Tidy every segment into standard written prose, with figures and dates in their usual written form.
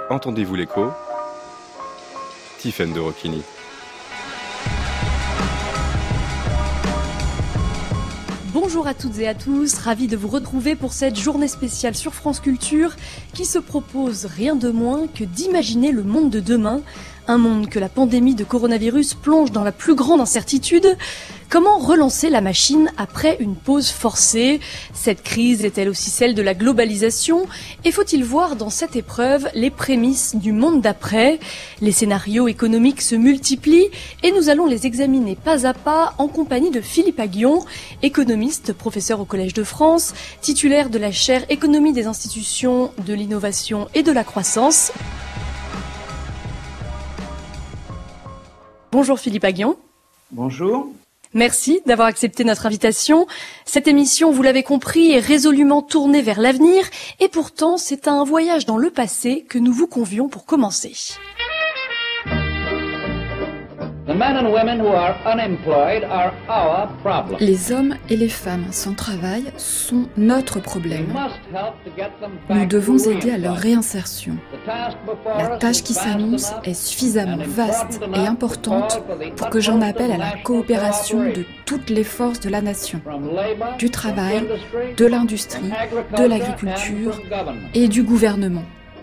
Entendez-vous l'écho? Tiffaine de Rocchini. Bonjour à toutes et à tous, ravi de vous retrouver pour cette journée spéciale sur France Culture qui se propose rien de moins que d'imaginer le monde de demain, un monde que la pandémie de coronavirus plonge dans la plus grande incertitude. Comment relancer la machine après une pause forcée? Cette crise est-elle aussi celle de la globalisation? Et faut-il voir dans cette épreuve les prémices du monde d'après? Les scénarios économiques se multiplient et nous allons les examiner pas à pas en compagnie de Philippe Aghion, économiste, professeur au Collège de France, titulaire de la chaire Économie des institutions, de l'innovation et de la croissance. Bonjour Philippe Aghion. Bonjour. Merci d'avoir accepté notre invitation. Cette émission, vous l'avez compris, est résolument tournée vers l'avenir et pourtant c'est à un voyage dans le passé que nous vous convions pour commencer. Les hommes et les femmes sans travail sont notre problème. Nous devons aider à leur réinsertion. La tâche qui s'annonce est suffisamment vaste et importante pour que j'en appelle à la coopération de toutes les forces de la nation, du travail, de l'industrie, de l'agriculture et du gouvernement.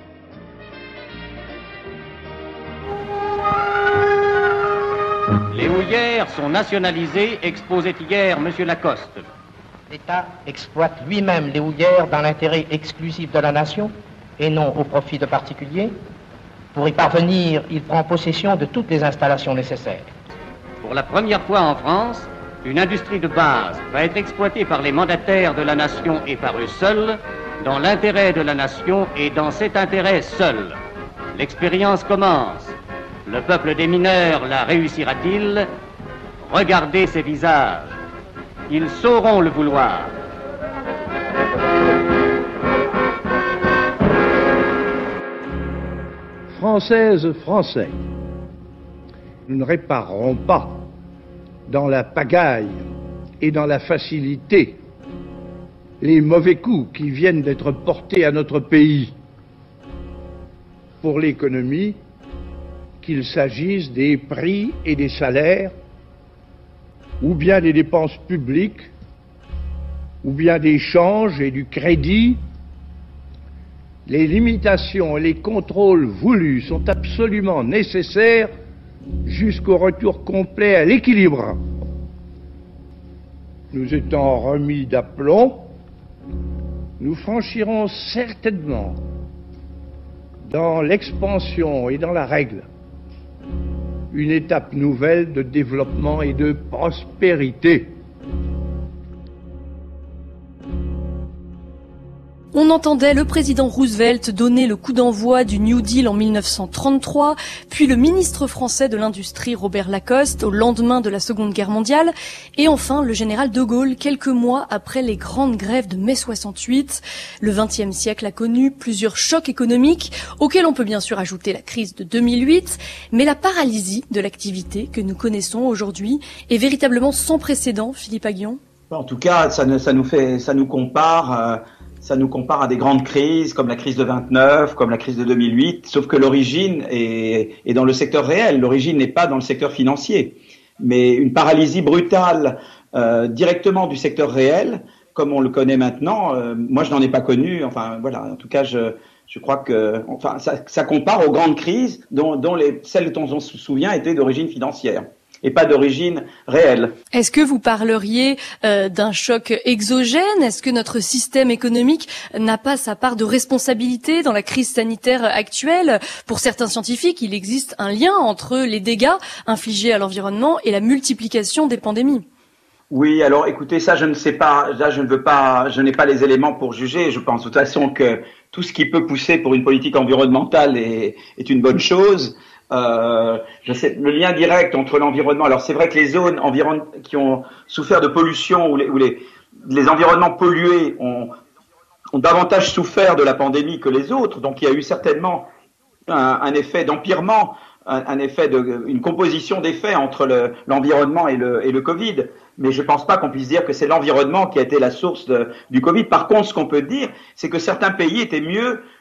Les houillères sont nationalisées, exposait hier M. Lacoste. L'État exploite lui-même les houillères dans l'intérêt exclusif de la nation et non au profit de particuliers. Pour y parvenir, il prend possession de toutes les installations nécessaires. Pour la première fois en France, une industrie de base va être exploitée par les mandataires de la nation et par eux seuls, dans l'intérêt de la nation et dans cet intérêt seul. L'expérience commence. Le peuple des mineurs la réussira-t-il? Regardez ces visages. Ils sauront le vouloir. Françaises, Français, nous ne réparerons pas dans la pagaille et dans la facilité les mauvais coups qui viennent d'être portés à notre pays. Pour l'économie, qu'il s'agisse des prix et des salaires, ou bien des dépenses publiques, ou bien des changes et du crédit, les limitations et les contrôles voulus sont absolument nécessaires jusqu'au retour complet à l'équilibre. Nous étant remis d'aplomb, nous franchirons certainement dans l'expansion et dans la règle une étape nouvelle de développement et de prospérité. On entendait le président Roosevelt donner le coup d'envoi du New Deal en 1933, puis le ministre français de l'Industrie Robert Lacoste au lendemain de la Seconde Guerre mondiale, et enfin le général de Gaulle quelques mois après les grandes grèves de mai 68. Le XXe siècle a connu plusieurs chocs économiques, auxquels on peut bien sûr ajouter la crise de 2008, mais la paralysie de l'activité que nous connaissons aujourd'hui est véritablement sans précédent, Philippe Aghion. En tout cas, ça nous compare à des grandes crises comme la crise de 29, comme la crise de 2008, sauf que l'origine est dans le secteur réel. L'origine n'est pas dans le secteur financier, mais une paralysie brutale directement du secteur réel, comme on le connaît maintenant. Moi, je n'en ai pas connu. Enfin, voilà. En tout cas, je crois que, enfin, ça compare aux grandes crises dont celles dont on se souvient étaient d'origine financière et pas d'origine réelle. Est-ce que vous parleriez d'un choc exogène? Est-ce que notre système économique n'a pas sa part de responsabilité dans la crise sanitaire actuelle? Pour certains scientifiques, il existe un lien entre les dégâts infligés à l'environnement et la multiplication des pandémies. Oui, alors écoutez, ça je ne sais pas, là je n'ai pas les éléments pour juger. Je pense de toute façon que tout ce qui peut pousser pour une politique environnementale est une bonne chose. Je sais le lien direct entre l'environnement. Alors c'est vrai que les zones qui ont souffert de pollution ou les environnements pollués ont davantage souffert de la pandémie que les autres. Donc il y a eu certainement un effet d'empirement, une composition d'effets entre l'environnement et le Covid. Mais je ne pense pas qu'on puisse dire que c'est l'environnement qui a été la source du Covid. Par contre, ce qu'on peut dire, c'est que certains pays étaient mieux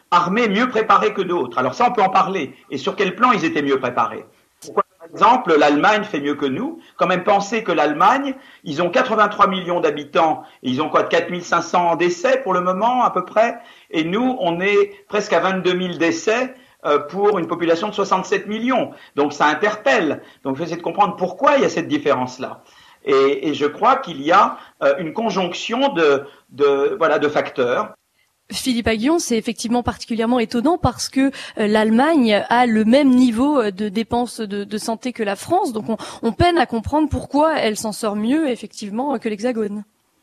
armés mieux préparés que d'autres. Alors ça, on peut en parler. Et sur quel plan ils étaient mieux préparés? Pourquoi, par exemple, l'Allemagne fait mieux que nous? Quand même penser que l'Allemagne, ils ont 83 millions d'habitants, et ils ont quoi, 4500 décès pour le moment, à peu près? Et nous, on est presque à 22 000 décès pour une population de 67 millions. Donc ça interpelle. Donc il faut essayer de comprendre pourquoi il y a cette différence-là. Et je crois qu'il y a une conjonction de facteurs. Philippe Aghion, c'est effectivement particulièrement étonnant parce que l'Allemagne a le même niveau de dépenses de santé que la France, donc on peine à comprendre pourquoi elle s'en sort mieux effectivement que l'Hexagone.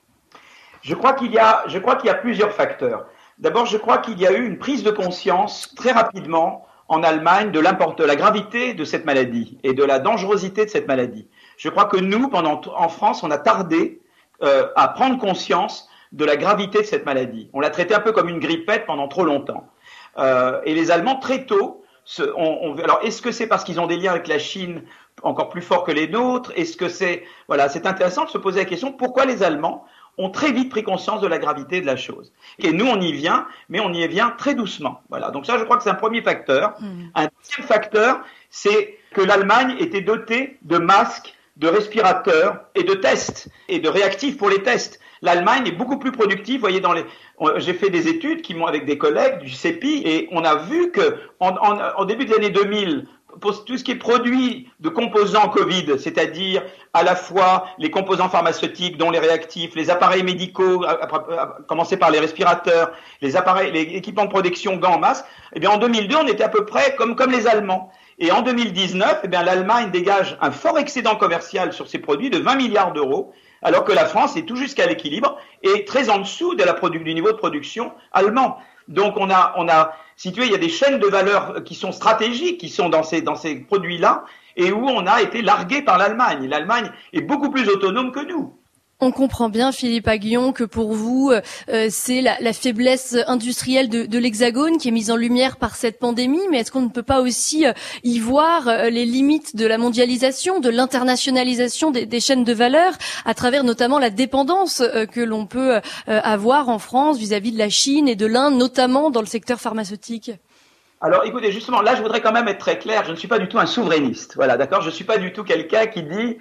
Je crois qu'il y a plusieurs facteurs. D'abord, je crois qu'il y a eu une prise de conscience très rapidement en Allemagne de la gravité de cette maladie et de la dangerosité de cette maladie. Je crois que nous, en France, on a tardé à prendre conscience de la gravité de cette maladie. On l'a traitée un peu comme une grippette pendant trop longtemps. Et les Allemands, très tôt, alors est-ce que c'est parce qu'ils ont des liens avec la Chine encore plus forts que les nôtres? Est-ce que c'est intéressant de se poser la question pourquoi les Allemands ont très vite pris conscience de la gravité de la chose. Et nous, on y vient, mais on y vient très doucement. Voilà. Donc ça, je crois que c'est un premier facteur. Un deuxième facteur, c'est que l'Allemagne était dotée de masques, de respirateurs et de tests et de réactifs pour les tests. L'Allemagne est beaucoup plus productive. Vous voyez, j'ai fait des études avec des collègues du CEPI et on a vu que en début des années 2000, pour tout ce qui est produit de composants Covid, c'est-à-dire à la fois les composants pharmaceutiques, dont les réactifs, les appareils médicaux, à commencer par les respirateurs, les équipements de protection, gants, masques, eh bien en 2002, on était à peu près comme les Allemands. Et en 2019, eh bien l'Allemagne dégage un fort excédent commercial sur ces produits de 20 milliards d'euros, alors que la France est tout jusqu'à l'équilibre et très en dessous du niveau de production allemand. Donc si tu veux, il y a des chaînes de valeur qui sont stratégiques, qui sont dans ces produits-là, et où on a été largué par l'Allemagne. L'Allemagne est beaucoup plus autonome que nous. On comprend bien, Philippe Aghion, que pour vous, c'est la faiblesse industrielle de l'Hexagone qui est mise en lumière par cette pandémie, mais est-ce qu'on ne peut pas aussi y voir les limites de la mondialisation, de l'internationalisation des chaînes de valeur, à travers notamment la dépendance que l'on peut avoir en France vis-à-vis de la Chine et de l'Inde, notamment dans le secteur pharmaceutique? Alors, écoutez, justement, là, je voudrais quand même être très clair. Je ne suis pas du tout un souverainiste. Voilà, d'accord? Je ne suis pas du tout quelqu'un qui dit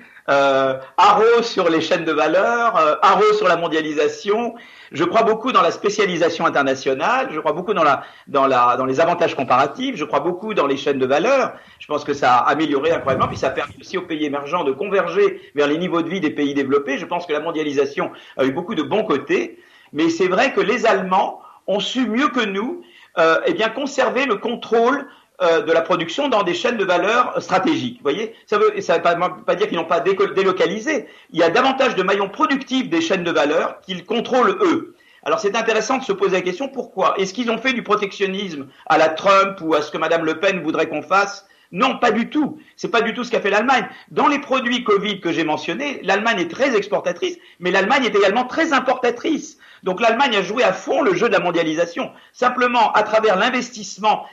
haro sur les chaînes de valeur, haro sur la mondialisation. Je crois beaucoup dans la spécialisation internationale. Je crois beaucoup dans les avantages comparatifs. Je crois beaucoup dans les chaînes de valeur. Je pense que ça a amélioré incroyablement. Puis ça a permis aussi aux pays émergents de converger vers les niveaux de vie des pays développés. Je pense que la mondialisation a eu beaucoup de bons côtés. Mais c'est vrai que les Allemands ont su mieux que nous conserver le contrôle de la production dans des chaînes de valeur stratégiques. Vous voyez, ça veut pas dire qu'ils n'ont pas délocalisé. Il y a davantage de maillons productifs des chaînes de valeur qu'ils contrôlent eux. Alors c'est intéressant de se poser la question pourquoi? Est-ce qu'ils ont fait du protectionnisme à la Trump ou à ce que Madame Le Pen voudrait qu'on fasse? Non, pas du tout. C'est pas du tout ce qu'a fait l'Allemagne. Dans les produits Covid que j'ai mentionnés, l'Allemagne est très exportatrice, mais l'Allemagne est également très importatrice. Donc l'Allemagne a joué à fond le jeu de la mondialisation, simplement à travers l'investissement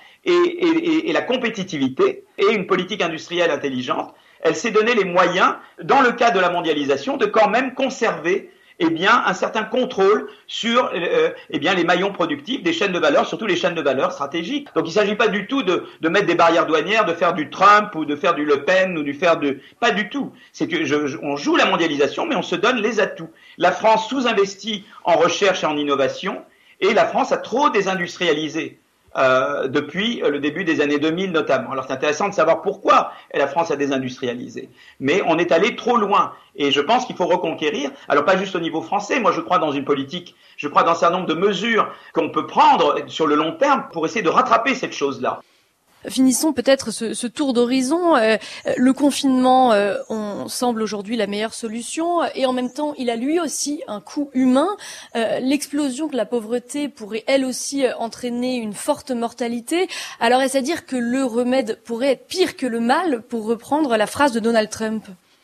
et la compétitivité et une politique industrielle intelligente. Elle s'est donné les moyens, dans le cadre de la mondialisation, de quand même conserver un certain contrôle sur les maillons productifs des chaînes de valeur, surtout les chaînes de valeur stratégiques. Donc il ne s'agit pas du tout de mettre des barrières douanières, de faire du Trump ou de faire du Le Pen ou pas du tout. C'est que on joue la mondialisation, mais on se donne les atouts. La France sous-investit en recherche et en innovation, et la France a trop désindustrialisé. Depuis le début des années 2000 notamment. Alors c'est intéressant de savoir pourquoi la France a désindustrialisé. Mais on est allé trop loin et je pense qu'il faut reconquérir. Alors pas juste au niveau français, moi je crois dans une politique, je crois dans un certain nombre de mesures qu'on peut prendre sur le long terme pour essayer de rattraper cette chose-là. Finissons peut-être ce tour d'horizon. Le confinement, on semble aujourd'hui la meilleure solution, et en même temps, il a lui aussi un coût humain. L'explosion de la pauvreté pourrait elle aussi entraîner une forte mortalité. Alors est-ce à dire que le remède pourrait être pire que le mal, pour reprendre la phrase de Donald Trump?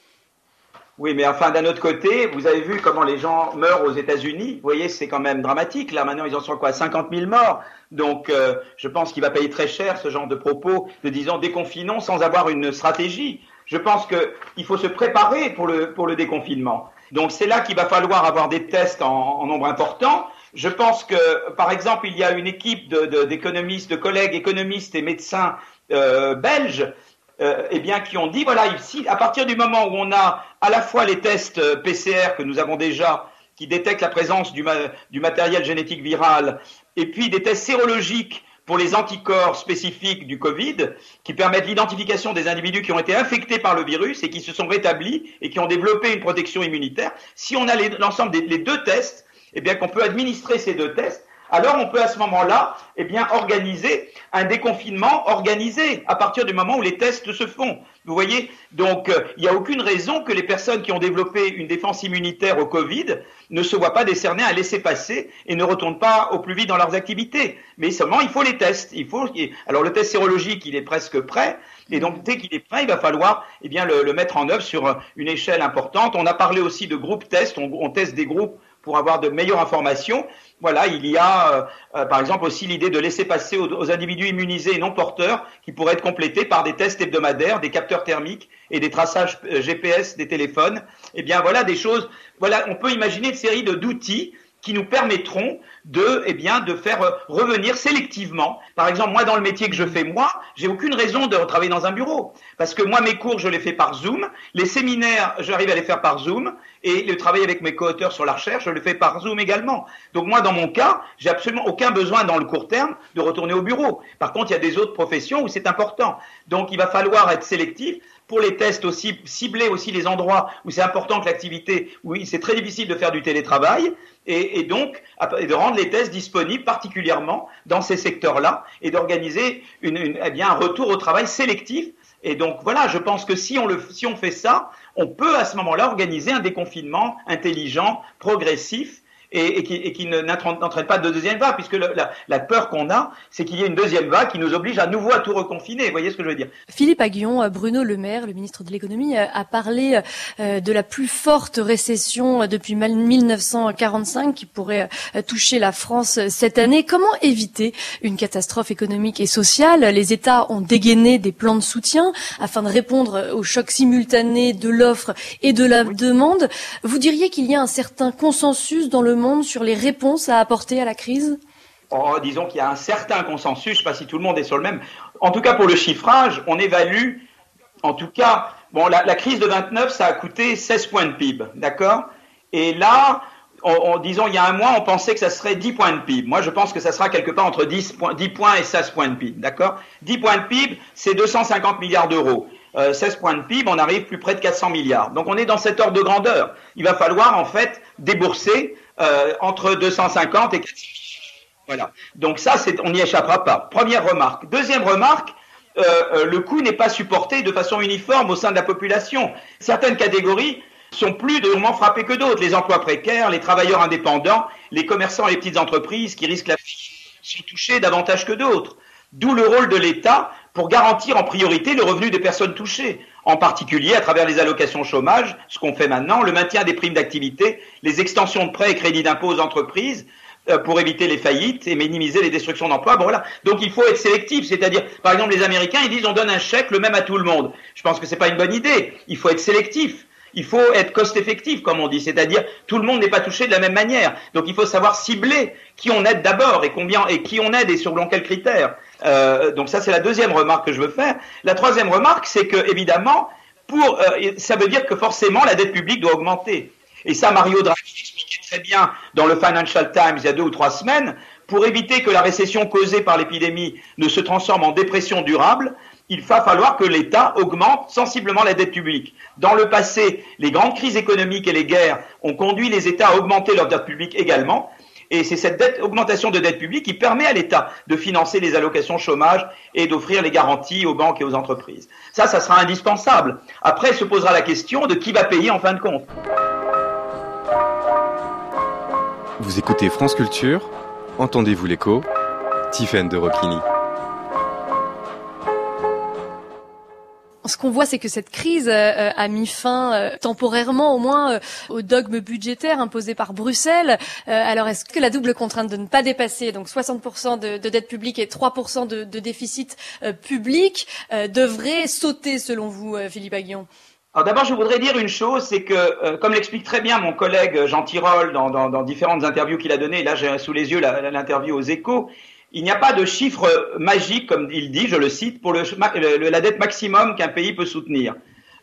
Oui, mais enfin, d'un autre côté, vous avez vu comment les gens meurent aux États-Unis. Vous voyez, c'est quand même dramatique. Là, maintenant, ils en sont 50 000 morts. Donc, je pense qu'il va payer très cher ce genre de propos de disant déconfinons sans avoir une stratégie. Je pense qu'il faut se préparer pour le déconfinement. Donc, c'est là qu'il va falloir avoir des tests en nombre important. Je pense que, par exemple, il y a une équipe d'économistes, de collègues économistes et médecins belges, qui ont dit, voilà, ici, à partir du moment où on a à la fois les tests PCR que nous avons déjà, qui détectent la présence du matériel génétique viral, et puis des tests sérologiques pour les anticorps spécifiques du Covid, qui permettent l'identification des individus qui ont été infectés par le virus et qui se sont rétablis et qui ont développé une protection immunitaire. Si on a l'ensemble des deux tests, qu'on peut administrer ces deux tests, alors on peut à ce moment-là, organiser un déconfinement organisé à partir du moment où les tests se font. Vous voyez, donc il n'y a aucune raison que les personnes qui ont développé une défense immunitaire au Covid ne se voient pas décerner un laissez-passer et ne retournent pas au plus vite dans leurs activités. Mais seulement il faut les tests. Alors le test sérologique, il est presque prêt. Et donc, dès qu'il est prêt, il va falloir le mettre en œuvre sur une échelle importante. On a parlé aussi de groupes tests. On teste des groupes pour avoir de meilleures informations. Voilà, il y a par exemple aussi l'idée de laisser passer aux individus immunisés et non porteurs qui pourraient être complétés par des tests hebdomadaires, des capteurs thermiques et des traçages GPS des téléphones. Voilà des choses. Voilà, on peut imaginer une série d'outils qui nous permettront de faire revenir sélectivement. Par exemple, moi, dans le métier que je fais, j'ai aucune raison de travailler dans un bureau. Parce que moi, mes cours, je les fais par Zoom. Les séminaires, j'arrive à les faire par Zoom. Et le travail avec mes co-auteurs sur la recherche, je le fais par Zoom également. Donc moi, dans mon cas, j'ai absolument aucun besoin dans le court terme de retourner au bureau. Par contre, il y a des autres professions où c'est important. Donc il va falloir être sélectif. Pour les tests aussi, cibler aussi les endroits où c'est important que l'activité, où c'est très difficile de faire du télétravail, et donc de rendre les tests disponibles particulièrement dans ces secteurs-là, et d'organiser un retour au travail sélectif. Et donc voilà, je pense que si on fait ça, on peut à ce moment-là organiser un déconfinement intelligent, progressif, et qui n'entraîne pas de deuxième vague, puisque la peur qu'on a, c'est qu'il y ait une deuxième vague qui nous oblige à nouveau à tout reconfiner. Vous voyez ce que je veux dire? Philippe Aghion, Bruno Le Maire, le ministre de l'économie, a parlé de la plus forte récession depuis 1945 qui pourrait toucher la France cette année. Comment éviter une catastrophe économique et sociale? Les États ont dégainé des plans de soutien afin de répondre au choc simultané de l'offre et de la demande. Vous diriez qu'il y a un certain consensus dans le monde sur les réponses à apporter à la crise? Disons qu'il y a un certain consensus, je ne sais pas si tout le monde est sur le même. En tout cas, pour le chiffrage, on évalue, la crise de 29, ça a coûté 16 points de PIB, d'accord? Et là, disons, il y a un mois, on pensait que ça serait 10 points de PIB. Moi, je pense que ça sera quelque part entre 10 points et 16 points de PIB, d'accord? 10 points de PIB, c'est 250 milliards d'euros. 16 points de PIB, on arrive plus près de 400 milliards. Donc, on est dans cet ordre de grandeur. Il va falloir, en fait, débourser entre 250 et 400 milliards. Voilà. Donc ça, on n'y échappera pas. Première remarque. Deuxième remarque, le coût n'est pas supporté de façon uniforme au sein de la population. Certaines catégories sont plus durement frappées que d'autres. Les emplois précaires, les travailleurs indépendants, les commerçants et les petites entreprises qui risquent la faillite sont touchés davantage que d'autres. D'où le rôle de l'État pour garantir en priorité le revenu des personnes touchées, en particulier à travers les allocations chômage, ce qu'on fait maintenant, le maintien des primes d'activité, les extensions de prêts et crédits d'impôt aux entreprises pour éviter les faillites et minimiser les destructions d'emplois. Bon, voilà. Donc il faut être sélectif, c'est-à-dire, par exemple, les Américains, ils disent on donne un chèque le même à tout le monde. Je pense que c'est pas une bonne idée. Il faut être sélectif. Il faut être cost-effectif, comme on dit, c'est-à-dire tout le monde n'est pas touché de la même manière. Donc il faut savoir cibler qui on aide d'abord et qui on aide et selon quels critères. Donc ça, c'est la deuxième remarque que je veux faire. La troisième remarque, c'est que évidemment, ça veut dire que forcément la dette publique doit augmenter. Et ça, Mario Draghi expliquait très bien dans le Financial Times il y a 2 ou 3 semaines. Pour éviter que la récession causée par l'épidémie ne se transforme en dépression durable, il va falloir que l'État augmente sensiblement la dette publique. Dans le passé, les grandes crises économiques et les guerres ont conduit les États à augmenter leur dette publique également. Et c'est cette augmentation de dette publique qui permet à l'État de financer les allocations chômage et d'offrir les garanties aux banques et aux entreprises. Ça sera indispensable. Après, se posera la question de qui va payer en fin de compte. Vous écoutez France Culture, entendez-vous l'écho? Tiffaine de Rocchini. Ce qu'on voit, c'est que cette crise a mis fin temporairement, au moins, au dogme budgétaire imposé par Bruxelles. Alors, est-ce que la double contrainte de ne pas dépasser donc 60% de dette publique et 3% de déficit public devrait sauter, selon vous, Philippe Aghion? Alors d'abord, je voudrais dire une chose, c'est que, comme l'explique très bien mon collègue Jean Tirole dans différentes interviews qu'il a données, là j'ai sous les yeux l'interview aux Échos, il n'y a pas de chiffre magique, comme il dit, je le cite, pour la dette maximum qu'un pays peut soutenir.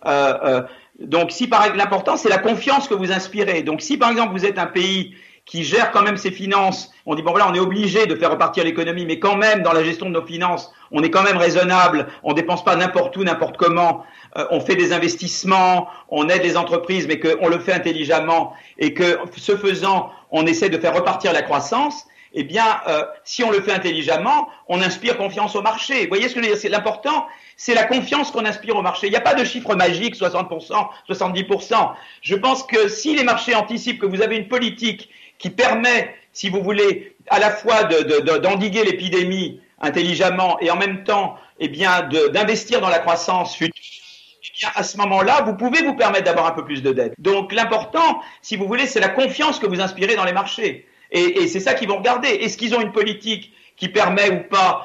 Donc l'important, c'est la confiance que vous inspirez. Donc si par exemple vous êtes un pays qui gère quand même ses finances, on dit bon voilà, on est obligé de faire repartir l'économie, mais quand même dans la gestion de nos finances, on est quand même raisonnable, on dépense pas n'importe où, n'importe comment, on fait des investissements, on aide les entreprises, mais qu'on le fait intelligemment et que ce faisant, on essaie de faire repartir la croissance. Eh bien, si on le fait intelligemment, on inspire confiance au marché. Vous voyez ce que je veux dire? L'important, c'est la confiance qu'on inspire au marché. Il n'y a pas de chiffre magique, 60%, 70%. Je pense que si les marchés anticipent que vous avez une politique qui permet, si vous voulez, à la fois d'endiguer l'épidémie intelligemment et en même temps, eh bien, d'investir dans la croissance future, eh bien, à ce moment-là, vous pouvez vous permettre d'avoir un peu plus de dette. Donc, l'important, si vous voulez, c'est la confiance que vous inspirez dans les marchés. Et c'est ça qu'ils vont regarder. Est-ce qu'ils ont une politique qui permet ou pas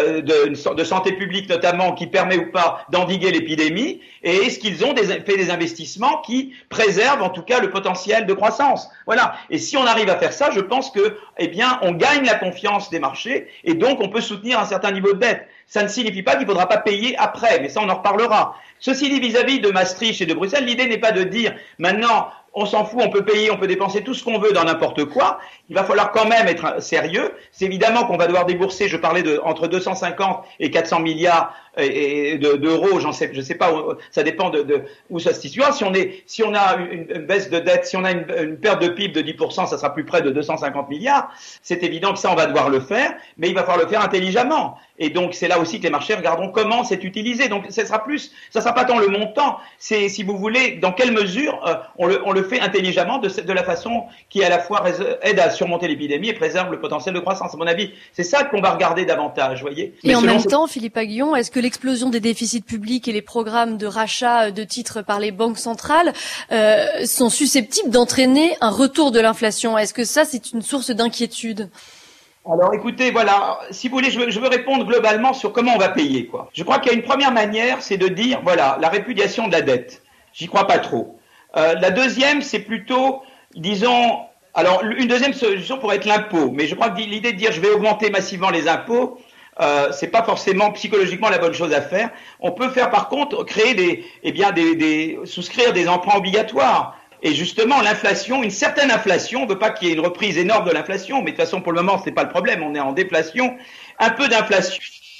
de santé publique notamment, qui permet ou pas d'endiguer l'épidémie, et est-ce qu'ils ont fait des investissements qui préservent en tout cas le potentiel de croissance. Voilà. Et si on arrive à faire ça, je pense que, eh bien, on gagne la confiance des marchés et donc on peut soutenir un certain niveau de dette. Ça ne signifie pas qu'il ne faudra pas payer après, mais ça on en reparlera. Ceci dit, vis-à-vis de Maastricht et de Bruxelles, l'idée n'est pas de dire maintenant on s'en fout, on peut payer, on peut dépenser tout ce qu'on veut dans n'importe quoi. Il va falloir quand même être sérieux. C'est évidemment qu'on va devoir débourser, je parlais entre 250 et 400 milliards d'euros, je sais pas, ça dépend de où ça se situe. Si on a une baisse de dette, si on a une perte de PIB de 10%, ça sera plus près de 250 milliards. C'est évident que ça, on va devoir le faire, mais il va falloir le faire intelligemment. Et donc, c'est là aussi que les marchés regarderont comment c'est utilisé. Donc, ça sera pas tant le montant, c'est, si vous voulez, dans quelle mesure on le fait intelligemment de la façon qui, à la fois, aide à surmonter l'épidémie et préserve le potentiel de croissance. À mon avis, c'est ça qu'on va regarder davantage, vous voyez. Et en même temps, Philippe Aghion, est-ce que l'explosion des déficits publics et les programmes de rachat de titres par les banques centrales sont susceptibles d'entraîner un retour de l'inflation? Est-ce que ça, c'est une source d'inquiétude? Alors écoutez, voilà, si vous voulez, je veux répondre globalement sur comment on va payer, quoi. Je crois qu'il y a une première manière, c'est de dire, voilà, la répudiation de la dette. J'y crois pas trop. La deuxième, c'est plutôt, disons, alors une deuxième solution pourrait être l'impôt, mais je crois que l'idée de dire je vais augmenter massivement les impôts, c'est pas forcément psychologiquement la bonne chose à faire. On peut faire par contre créer souscrire des emprunts obligatoires. Et justement, l'inflation, une certaine inflation, on ne veut pas qu'il y ait une reprise énorme de l'inflation, mais de toute façon, pour le moment, ce n'est pas le problème, on est en déflation. Un peu d'inflation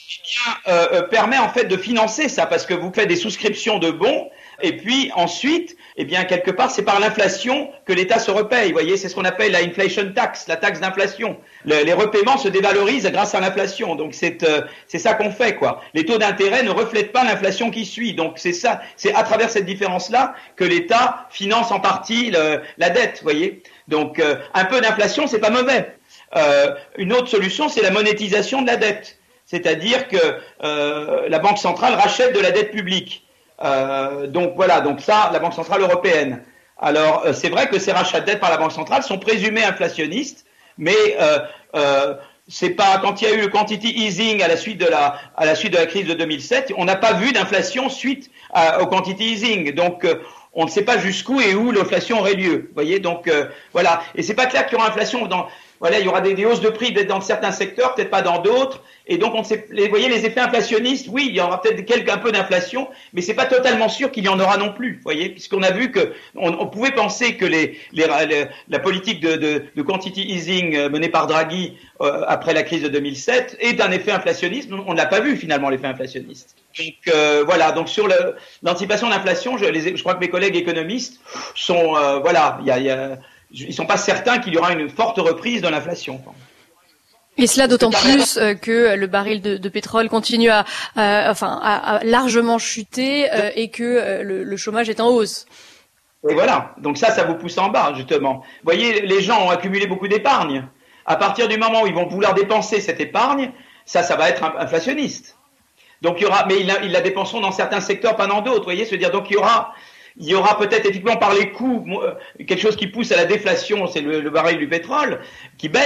permet en fait de financer ça, parce que vous faites des souscriptions de bons, et puis ensuite, eh bien, quelque part, c'est par l'inflation que l'État se repaye. Vous voyez, c'est ce qu'on appelle la inflation tax, la taxe d'inflation. Les repaiements se dévalorisent grâce à l'inflation. Donc, c'est ça qu'on fait, quoi. Les taux d'intérêt ne reflètent pas l'inflation qui suit. Donc, c'est ça. C'est à travers cette différence-là que l'État finance en partie la dette, vous voyez. Donc, un peu d'inflation, c'est pas mauvais. Une autre solution, c'est la monétisation de la dette. C'est-à-dire que la Banque centrale rachète de la dette publique. Donc voilà, donc ça, la Banque centrale européenne. Alors c'est vrai que ces rachats de dette par la Banque centrale sont présumés inflationnistes, mais c'est pas, quand il y a eu le quantity easing à la suite de la crise de 2007, on n'a pas vu d'inflation suite au quantity easing. Donc on ne sait pas jusqu'où et où l'inflation aurait lieu. Vous voyez, donc voilà. Et c'est pas clair qu'il y aura inflation voilà, il y aura des hausses de prix dans certains secteurs, peut-être pas dans d'autres. Et donc, vous voyez, les effets inflationnistes, oui, il y aura peut-être un peu d'inflation, mais c'est pas totalement sûr qu'il y en aura non plus. Vous voyez, puisqu'on a vu que on pouvait penser que la politique de quantity easing menée par Draghi après la crise de 2007 est un effet inflationniste. On ne l'a pas vu finalement, l'effet inflationniste. Donc voilà. Donc sur l'anticipation de l'inflation, je crois que mes collègues économistes sont voilà, ils sont pas certains qu'il y aura une forte reprise de l'inflation. Et cela d'autant plus que le baril de pétrole continue à largement chuter et que le chômage est en hausse. Et voilà, donc ça vous pousse en bas justement. Vous voyez, les gens ont accumulé beaucoup d'épargne. À partir du moment où ils vont vouloir dépenser cette épargne, ça va être inflationniste. Donc il y aura, mais ils la dépenseront dans certains secteurs, pas dans d'autres. Vous voyez, se dire donc il y aura peut-être effectivement par les coûts quelque chose qui pousse à la déflation, c'est le baril du pétrole qui baisse.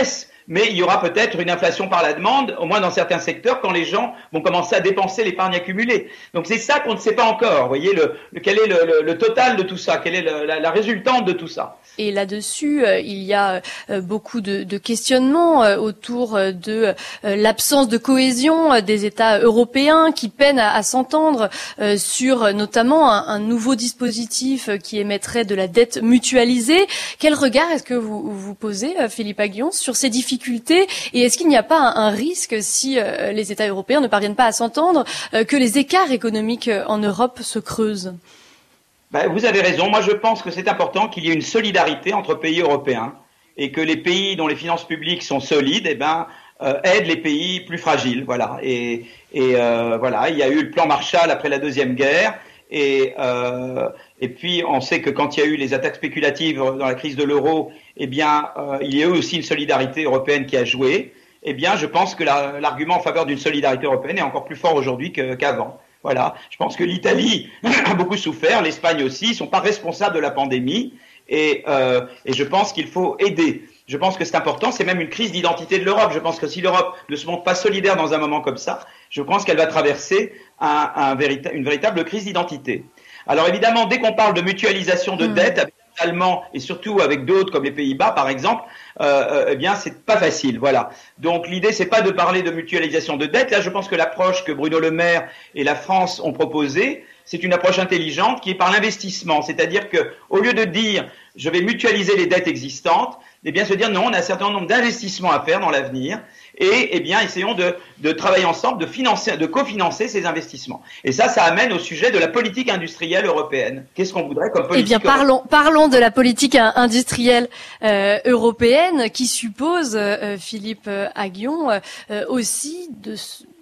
mais il y aura peut-être une inflation par la demande, au moins dans certains secteurs, quand les gens vont commencer à dépenser l'épargne accumulée. Donc c'est ça qu'on ne sait pas encore. Vous voyez, quel est le total de tout ça, quelle est la résultante de tout ça. Et là-dessus, il y a beaucoup de questionnements autour de l'absence de cohésion des États européens qui peinent à s'entendre sur notamment un nouveau dispositif qui émettrait de la dette mutualisée. Quel regard est-ce que vous posez, Philippe Aghion, sur ces difficultés, et est-ce qu'il n'y a pas un risque, si les États européens ne parviennent pas à s'entendre, que les écarts économiques en Europe se creusent? Vous avez raison. Moi, je pense que c'est important qu'il y ait une solidarité entre pays européens et que les pays dont les finances publiques sont solides, aident les pays plus fragiles. Voilà. Et voilà, il y a eu le plan Marshall après la Deuxième Guerre. Et puis, on sait que quand il y a eu les attaques spéculatives dans la crise de l'euro, il y a eu aussi une solidarité européenne qui a joué. Je pense que l'argument en faveur d'une solidarité européenne est encore plus fort aujourd'hui qu'avant. Voilà. Je pense que l'Italie a beaucoup souffert, l'Espagne aussi, ils ne sont pas responsables de la pandémie, et je pense qu'il faut aider. Je pense que c'est important, c'est même une crise d'identité de l'Europe. Je pense que si l'Europe ne se montre pas solidaire dans un moment comme ça, je pense qu'elle va traverser une véritable crise d'identité. Alors évidemment, dès qu'on parle de mutualisation de dette avec les Allemands et surtout avec d'autres comme les Pays-Bas par exemple, c'est pas facile. Voilà. Donc l'idée c'est pas de parler de mutualisation de dette. Là, je pense que l'approche que Bruno Le Maire et la France ont proposée, c'est une approche intelligente qui est par l'investissement. C'est-à-dire que au lieu de dire je vais mutualiser les dettes existantes, se dire non, on a un certain nombre d'investissements à faire dans l'avenir et essayons de travailler ensemble, de cofinancer ces investissements. Et ça amène au sujet de la politique industrielle européenne. Qu'est-ce qu'on voudrait comme politique parlons de la politique industrielle européenne qui suppose, Philippe Aghion, aussi de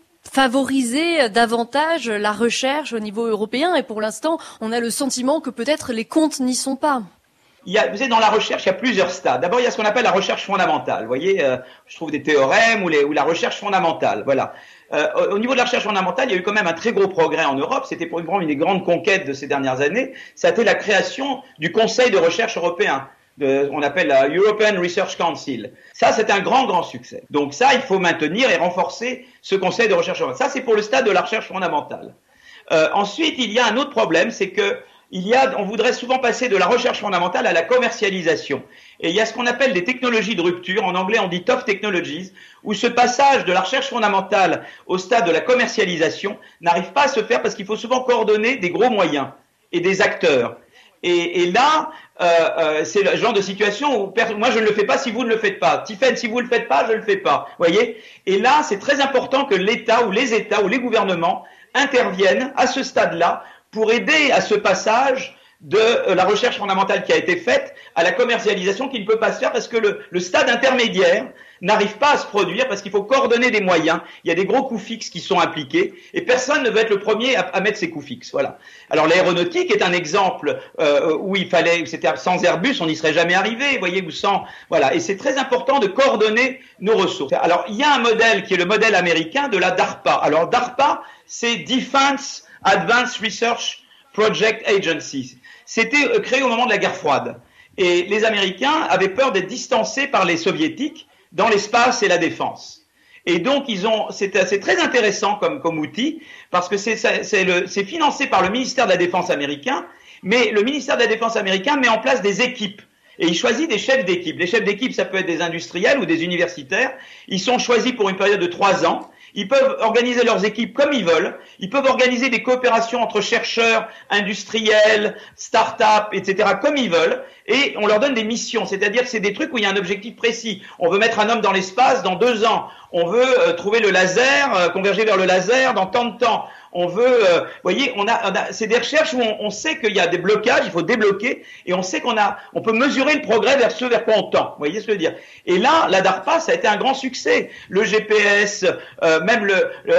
favoriser davantage la recherche au niveau européen. Et pour l'instant, on a le sentiment que peut-être les comptes n'y sont pas. Vous savez, dans la recherche, il y a plusieurs stades. D'abord, il y a ce qu'on appelle la recherche fondamentale. Vous voyez, je trouve des théorèmes ou la recherche fondamentale. Voilà. Au niveau de la recherche fondamentale, il y a eu quand même un très gros progrès en Europe. C'était pour une des grandes conquêtes de ces dernières années. Ça a été la création du Conseil de recherche européen. On appelle la European Research Council. Ça, c'est un grand succès. Donc ça, il faut maintenir et renforcer ce Conseil de recherche européen. Ça, c'est pour le stade de la recherche fondamentale. Ensuite, il y a un autre problème, c'est que on voudrait souvent passer de la recherche fondamentale à la commercialisation. Et il y a ce qu'on appelle des technologies de rupture, en anglais on dit tough technologies, où ce passage de la recherche fondamentale au stade de la commercialisation n'arrive pas à se faire parce qu'il faut souvent coordonner des gros moyens et des acteurs. Et là, c'est le genre de situation où moi je ne le fais pas si vous ne le faites pas. Tiffaine, si vous ne le faites pas, je ne le fais pas. Voyez ? Et là, c'est très important que l'État ou les gouvernements interviennent à ce stade-là pour aider à ce passage de la recherche fondamentale qui a été faite à la commercialisation qui ne peut pas se faire parce que le stade intermédiaire n'arrive pas à se produire parce qu'il faut coordonner des moyens. Il y a des gros coûts fixes qui sont impliqués et personne ne veut être le premier à mettre ces coûts fixes. Voilà. Alors l'aéronautique est un exemple où c'était sans Airbus, on n'y serait jamais arrivé, vous voyez, ou sans. Voilà. Et c'est très important de coordonner nos ressources. Alors il y a un modèle qui est le modèle américain de la DARPA. Alors DARPA, c'est Defense Advanced Research Project Agency. C'était créé au moment de la guerre froide. Et les Américains avaient peur d'être distancés par les Soviétiques dans l'espace et la défense. Et donc, c'est très intéressant comme outil, parce que c'est financé par le ministère de la Défense américain, mais le ministère de la Défense américain met en place des équipes. Et il choisit des chefs d'équipe. Les chefs d'équipe, ça peut être des industriels ou des universitaires. Ils sont choisis pour une période de 3 ans. Ils peuvent organiser leurs équipes comme ils veulent. Ils peuvent organiser des coopérations entre chercheurs, industriels, start-up, etc. comme ils veulent. Et on leur donne des missions. C'est-à-dire que c'est des trucs où il y a un objectif précis. On veut mettre un homme dans l'espace dans 2 ans. On veut trouver le laser, converger vers le laser dans tant de temps. On veut, vous voyez, c'est des recherches où on sait qu'il y a des blocages, il faut débloquer, et on sait on peut mesurer le progrès vers ce vers quoi on tend. Vous voyez ce que je veux dire? Et là, la DARPA, ça a été un grand succès. Le GPS, même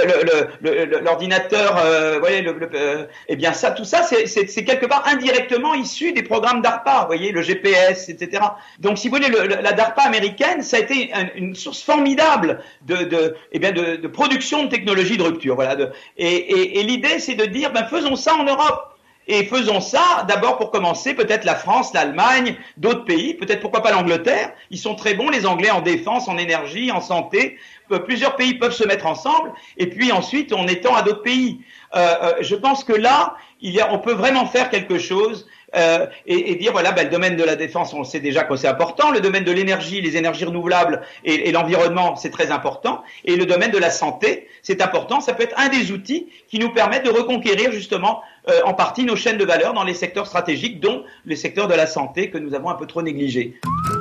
l'ordinateur, vous voyez, eh bien ça, tout ça, c'est quelque part indirectement issu des programmes DARPA. Vous voyez, le GPS, etc. Donc, si vous voulez, la DARPA américaine, ça a été une source formidable de production de technologies de rupture. Voilà. Et l'idée, c'est de dire, faisons ça en Europe. Et faisons ça d'abord pour commencer, peut-être la France, l'Allemagne, d'autres pays, peut-être pourquoi pas l'Angleterre. Ils sont très bons, les Anglais, en défense, en énergie, en santé. Plusieurs pays peuvent se mettre ensemble et puis ensuite on étend à d'autres pays. Je pense que là, on peut vraiment faire quelque chose. Et dire voilà, le domaine de la défense, on sait déjà que c'est important, le domaine de l'énergie, les énergies renouvelables et l'environnement, c'est très important, et le domaine de la santé, c'est important, ça peut être un des outils qui nous permettent de reconquérir justement en partie nos chaînes de valeur dans les secteurs stratégiques, dont les secteurs de la santé que nous avons un peu trop négligés.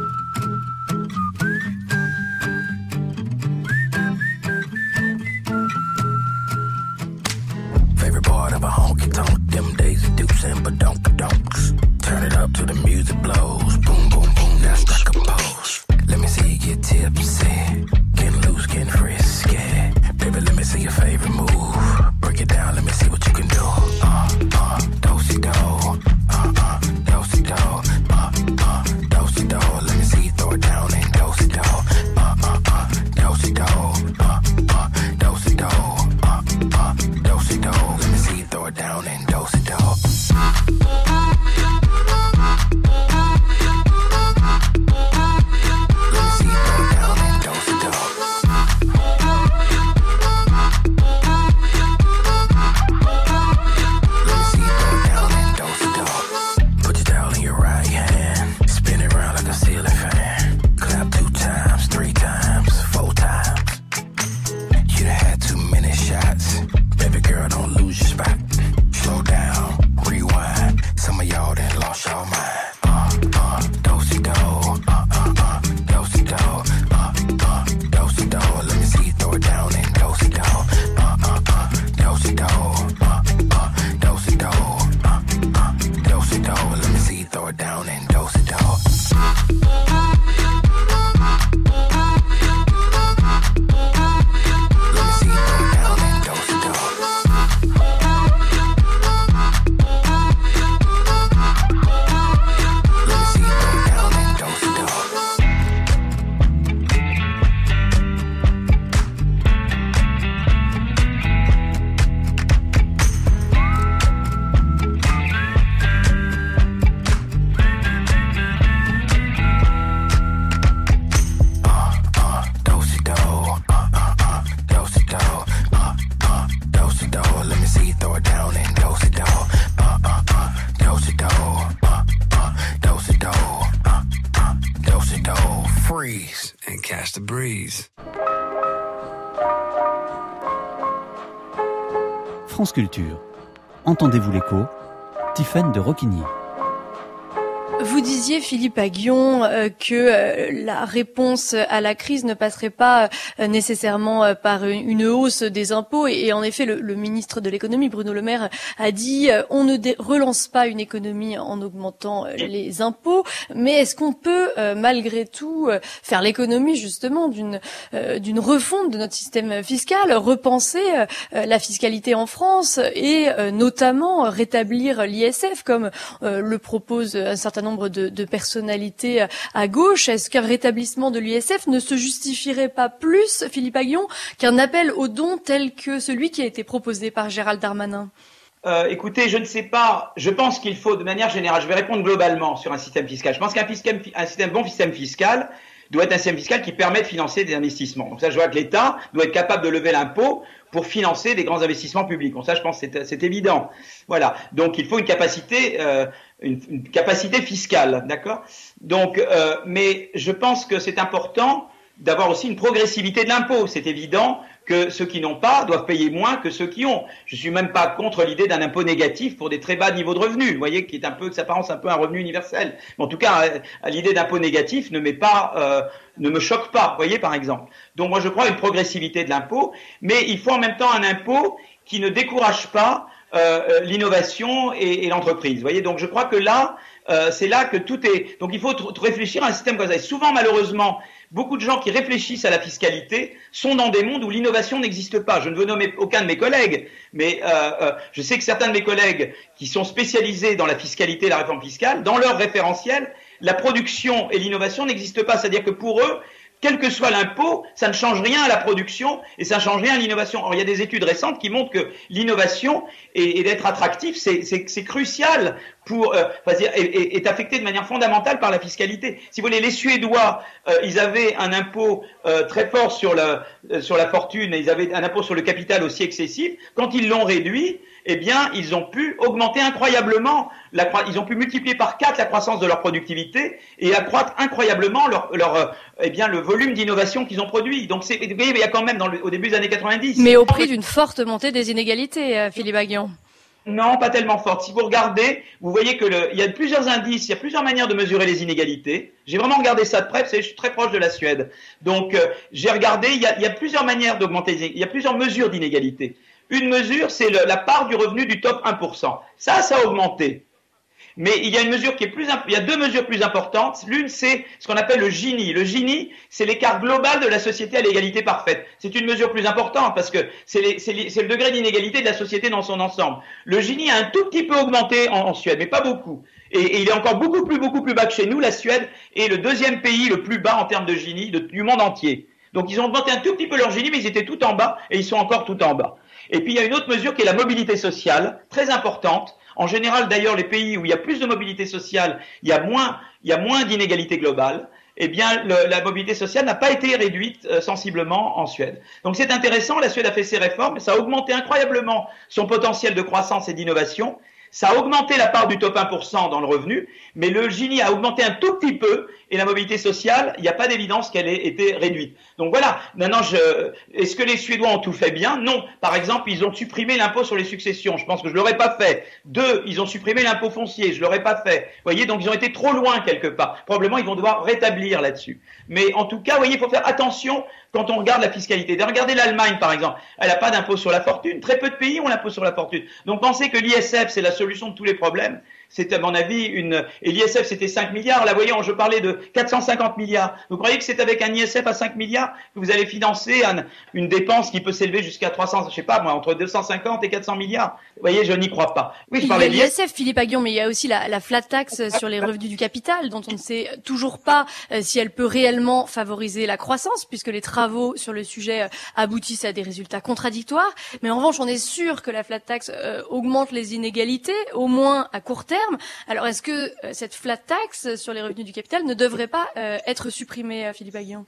Turn it up till the music blows. Boom, boom, boom, that's like a pose. Let me see you get tipsy. Getting loose, getting frisky. Baby, let me see your favorite move. Break it down, let me see what you can do. Do-si-do. Do-si-do. Do-si-do. Let me see you throw it down and do-si-do. Do-si-do. Do-si-do. Do-si-do. Let me see you throw it down and do-si-do. France Culture. Entendez-vous l'écho? Tiffaine de Roquigny. Vous disiez, Philippe Aghion, que la réponse à la crise ne passerait pas nécessairement par une hausse des impôts. Et en effet, le ministre de l'économie, Bruno Le Maire, a dit on ne relance pas une économie en augmentant les impôts. Mais est-ce qu'on peut, malgré tout, faire l'économie justement d'une refonte de notre système fiscal, repenser la fiscalité en France et notamment rétablir l'ISF comme le propose un certain nombre de personnalités à gauche? Est-ce qu'un rétablissement de l'ISF ne se justifierait pas plus, Philippe Aghion, qu'un appel aux dons tel que celui qui a été proposé par Gérald Darmanin? Écoutez, je ne sais pas. Je pense qu'il faut, de manière générale, je vais répondre globalement sur un système fiscal. Je pense qu'un bon système fiscal doit être un système fiscal qui permet de financer des investissements. Donc ça, je vois que l'État doit être capable de lever l'impôt pour financer des grands investissements publics. Donc ça, je pense que c'est évident. Voilà. Donc il faut une capacité fiscale, d'accord? Donc, mais je pense que c'est important d'avoir aussi une progressivité de l'impôt. C'est évident que ceux qui n'ont pas doivent payer moins que ceux qui ont. Je suis même pas contre l'idée d'un impôt négatif pour des très bas niveaux de revenus. Vous voyez, qui s'apparence un peu à un revenu universel. Mais en tout cas, à l'idée d'impôt négatif ne me choque pas. Vous voyez, par exemple. Donc moi, je crois à une progressivité de l'impôt, mais il faut en même temps un impôt qui ne décourage pas l'innovation et l'entreprise. Vous voyez, donc je crois que là, c'est là que tout est. Donc il faut réfléchir à un système comme ça. Et souvent, malheureusement, beaucoup de gens qui réfléchissent à la fiscalité sont dans des mondes où l'innovation n'existe pas. Je ne veux nommer aucun de mes collègues, mais je sais que certains de mes collègues qui sont spécialisés dans la fiscalité et la réforme fiscale, dans leur référentiel, la production et l'innovation n'existent pas. C'est-à-dire que pour eux, quel que soit l'impôt, ça ne change rien à la production et ça ne change rien à l'innovation. Or, il y a des études récentes qui montrent que l'innovation et d'être attractif, c'est crucial pour, est affecté de manière fondamentale par la fiscalité. Si vous voulez, les Suédois, ils avaient un impôt très fort sur la fortune et ils avaient un impôt sur le capital aussi excessif. Quand ils l'ont réduit, eh bien, ils ont pu augmenter incroyablement, ils ont pu multiplier par 4 la croissance de leur productivité et accroître incroyablement le volume d'innovation qu'ils ont produit. Donc, vous voyez, il y a quand même au début des années 90. Mais au prix d'une forte montée des inégalités, Philippe Aghion. Non, pas tellement forte. Si vous regardez, vous voyez il y a plusieurs indices, il y a plusieurs manières de mesurer les inégalités. J'ai vraiment regardé ça de près, je suis très proche de la Suède. Donc, j'ai regardé, il y a plusieurs manières d'augmenter, il y a plusieurs mesures d'inégalité. Une mesure, c'est la part du revenu du top 1%. Ça a augmenté. Mais il y a il y a deux mesures plus importantes. L'une, c'est ce qu'on appelle le Gini. Le Gini, c'est l'écart global de la société à l'égalité parfaite. C'est une mesure plus importante parce que c'est le degré d'inégalité de la société dans son ensemble. Le Gini a un tout petit peu augmenté en Suède, mais pas beaucoup. Et il est encore beaucoup plus bas que chez nous. La Suède est le deuxième pays le plus bas en termes de Gini du monde entier. Donc ils ont augmenté un tout petit peu leur Gini, mais ils étaient tout en bas et ils sont encore tout en bas. Et puis il y a une autre mesure qui est la mobilité sociale, très importante. En général, d'ailleurs, les pays où il y a plus de mobilité sociale, il y a moins d'inégalité globale. Eh bien, la mobilité sociale n'a pas été réduite sensiblement en Suède. Donc c'est intéressant, la Suède a fait ses réformes, ça a augmenté incroyablement son potentiel de croissance et d'innovation. Ça a augmenté la part du top 1% dans le revenu, mais le Gini a augmenté un tout petit peu et la mobilité sociale, il n'y a pas d'évidence qu'elle ait été réduite. Donc voilà, maintenant, est-ce que les Suédois ont tout fait bien? Non. Par exemple, ils ont supprimé l'impôt sur les successions. Je pense que je ne l'aurais pas fait. 2, ils ont supprimé l'impôt foncier. Je ne l'aurais pas fait. Vous voyez, donc ils ont été trop loin quelque part. Probablement, ils vont devoir rétablir là-dessus. Mais en tout cas, vous voyez, il faut faire attention quand on regarde la fiscalité. Regardez l'Allemagne, par exemple. Elle n'a pas d'impôt sur la fortune. Très peu de pays ont l'impôt sur la fortune. Donc pensez que l'ISF, c'est la solution de tous les problèmes. C'est à mon avis et l'ISF c'était 5 milliards. Là, voyons, je parlais de 450 milliards. Vous croyez que c'est avec un ISF à 5 milliards que vous allez financer une dépense qui peut s'élever jusqu'à 300, je sais pas moi, entre 250 et 400 milliards? Vous voyez, je n'y crois pas. Oui, je parlais de l'ISF, Philippe Aghion, mais il y a aussi la flat tax sur les revenus du capital, dont on ne sait toujours pas si elle peut réellement favoriser la croissance, puisque les travaux sur le sujet aboutissent à des résultats contradictoires. Mais en revanche, on est sûr que la flat tax augmente les inégalités, au moins à court terme. Alors, est-ce que cette flat tax sur les revenus du capital ne devrait pas être supprimée, Philippe Aghion?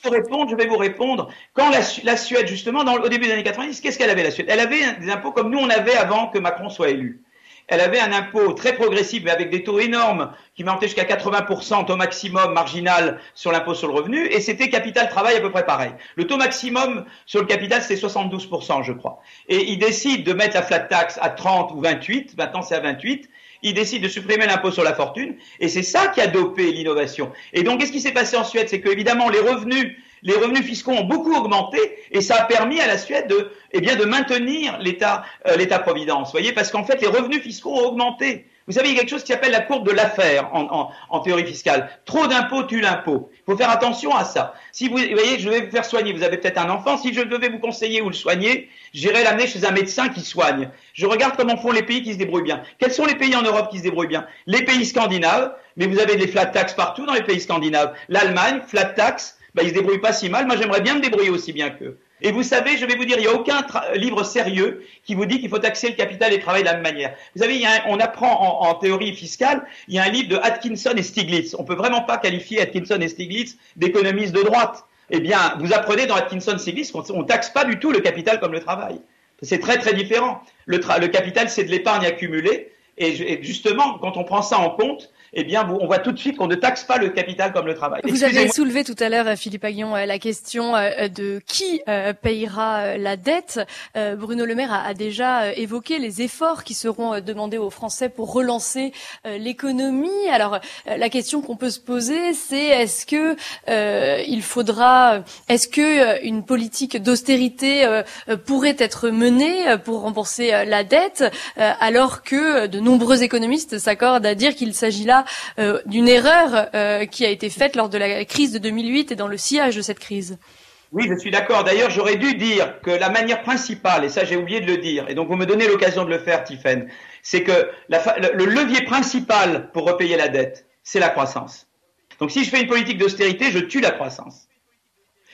Je vais vous répondre. Quand la Suède, justement, au début des années 90, qu'est-ce qu'elle avait, la Suède? Elle avait des impôts comme nous, on avait avant que Macron soit élu. Elle avait un impôt très progressif, mais avec des taux énormes, qui montaient jusqu'à 80% au maximum marginal sur l'impôt sur le revenu, et c'était capital-travail à peu près pareil. Le taux maximum sur le capital, c'est 72%, je crois. Et ils décident de mettre la flat tax à 30 ou 28, maintenant c'est à 28, ils décident de supprimer l'impôt sur la fortune, et c'est ça qui a dopé l'innovation. Et donc, qu'est-ce qui s'est passé en Suède? C'est que, évidemment, les revenus fiscaux ont beaucoup augmenté, et ça a permis à la Suède de maintenir l'État-providence. Vous voyez, parce qu'en fait, les revenus fiscaux ont augmenté. Vous savez, il y a quelque chose qui s'appelle la courbe de l'affaire en théorie fiscale. Trop d'impôts tue l'impôt. Il faut faire attention à ça. Si vous voyez, je vais vous faire soigner, vous avez peut-être un enfant, si je devais vous conseiller où le soigner, j'irais l'amener chez un médecin qui soigne. Je regarde comment font les pays qui se débrouillent bien. Quels sont les pays en Europe qui se débrouillent bien? Les pays scandinaves, mais vous avez des flat tax partout dans les pays scandinaves. L'Allemagne, flat tax, ils se débrouillent pas si mal. Moi, j'aimerais bien me débrouiller aussi bien qu'eux. Et vous savez, je vais vous dire, il n'y a aucun livre sérieux qui vous dit qu'il faut taxer le capital et le travail de la même manière. Vous savez, on apprend en théorie fiscale, il y a un livre de Atkinson et Stiglitz. On peut vraiment pas qualifier Atkinson et Stiglitz d'économistes de droite. Eh bien, vous apprenez dans Atkinson et Stiglitz qu'on taxe pas du tout le capital comme le travail. C'est très très différent. Le capital, c'est de l'épargne accumulée. Et justement, quand on prend ça en compte, eh bien, on voit tout de suite qu'on ne taxe pas le capital comme le travail. Vous avez soulevé tout à l'heure, Philippe Aghion, la question de qui payera la dette. Bruno Le Maire a déjà évoqué les efforts qui seront demandés aux Français pour relancer l'économie. Alors, la question qu'on peut se poser, c'est est-ce que une politique d'austérité pourrait être menée pour rembourser la dette, alors que de nombreux économistes s'accordent à dire qu'il s'agit là d'une erreur qui a été faite lors de la crise de 2008 et dans le sillage de cette crise. Oui, je suis d'accord. D'ailleurs, j'aurais dû dire que la manière principale, et ça j'ai oublié de le dire, et donc vous me donnez l'occasion de le faire, Tiffaine, c'est que le levier principal pour repayer la dette, c'est la croissance. Donc si je fais une politique d'austérité, je tue la croissance.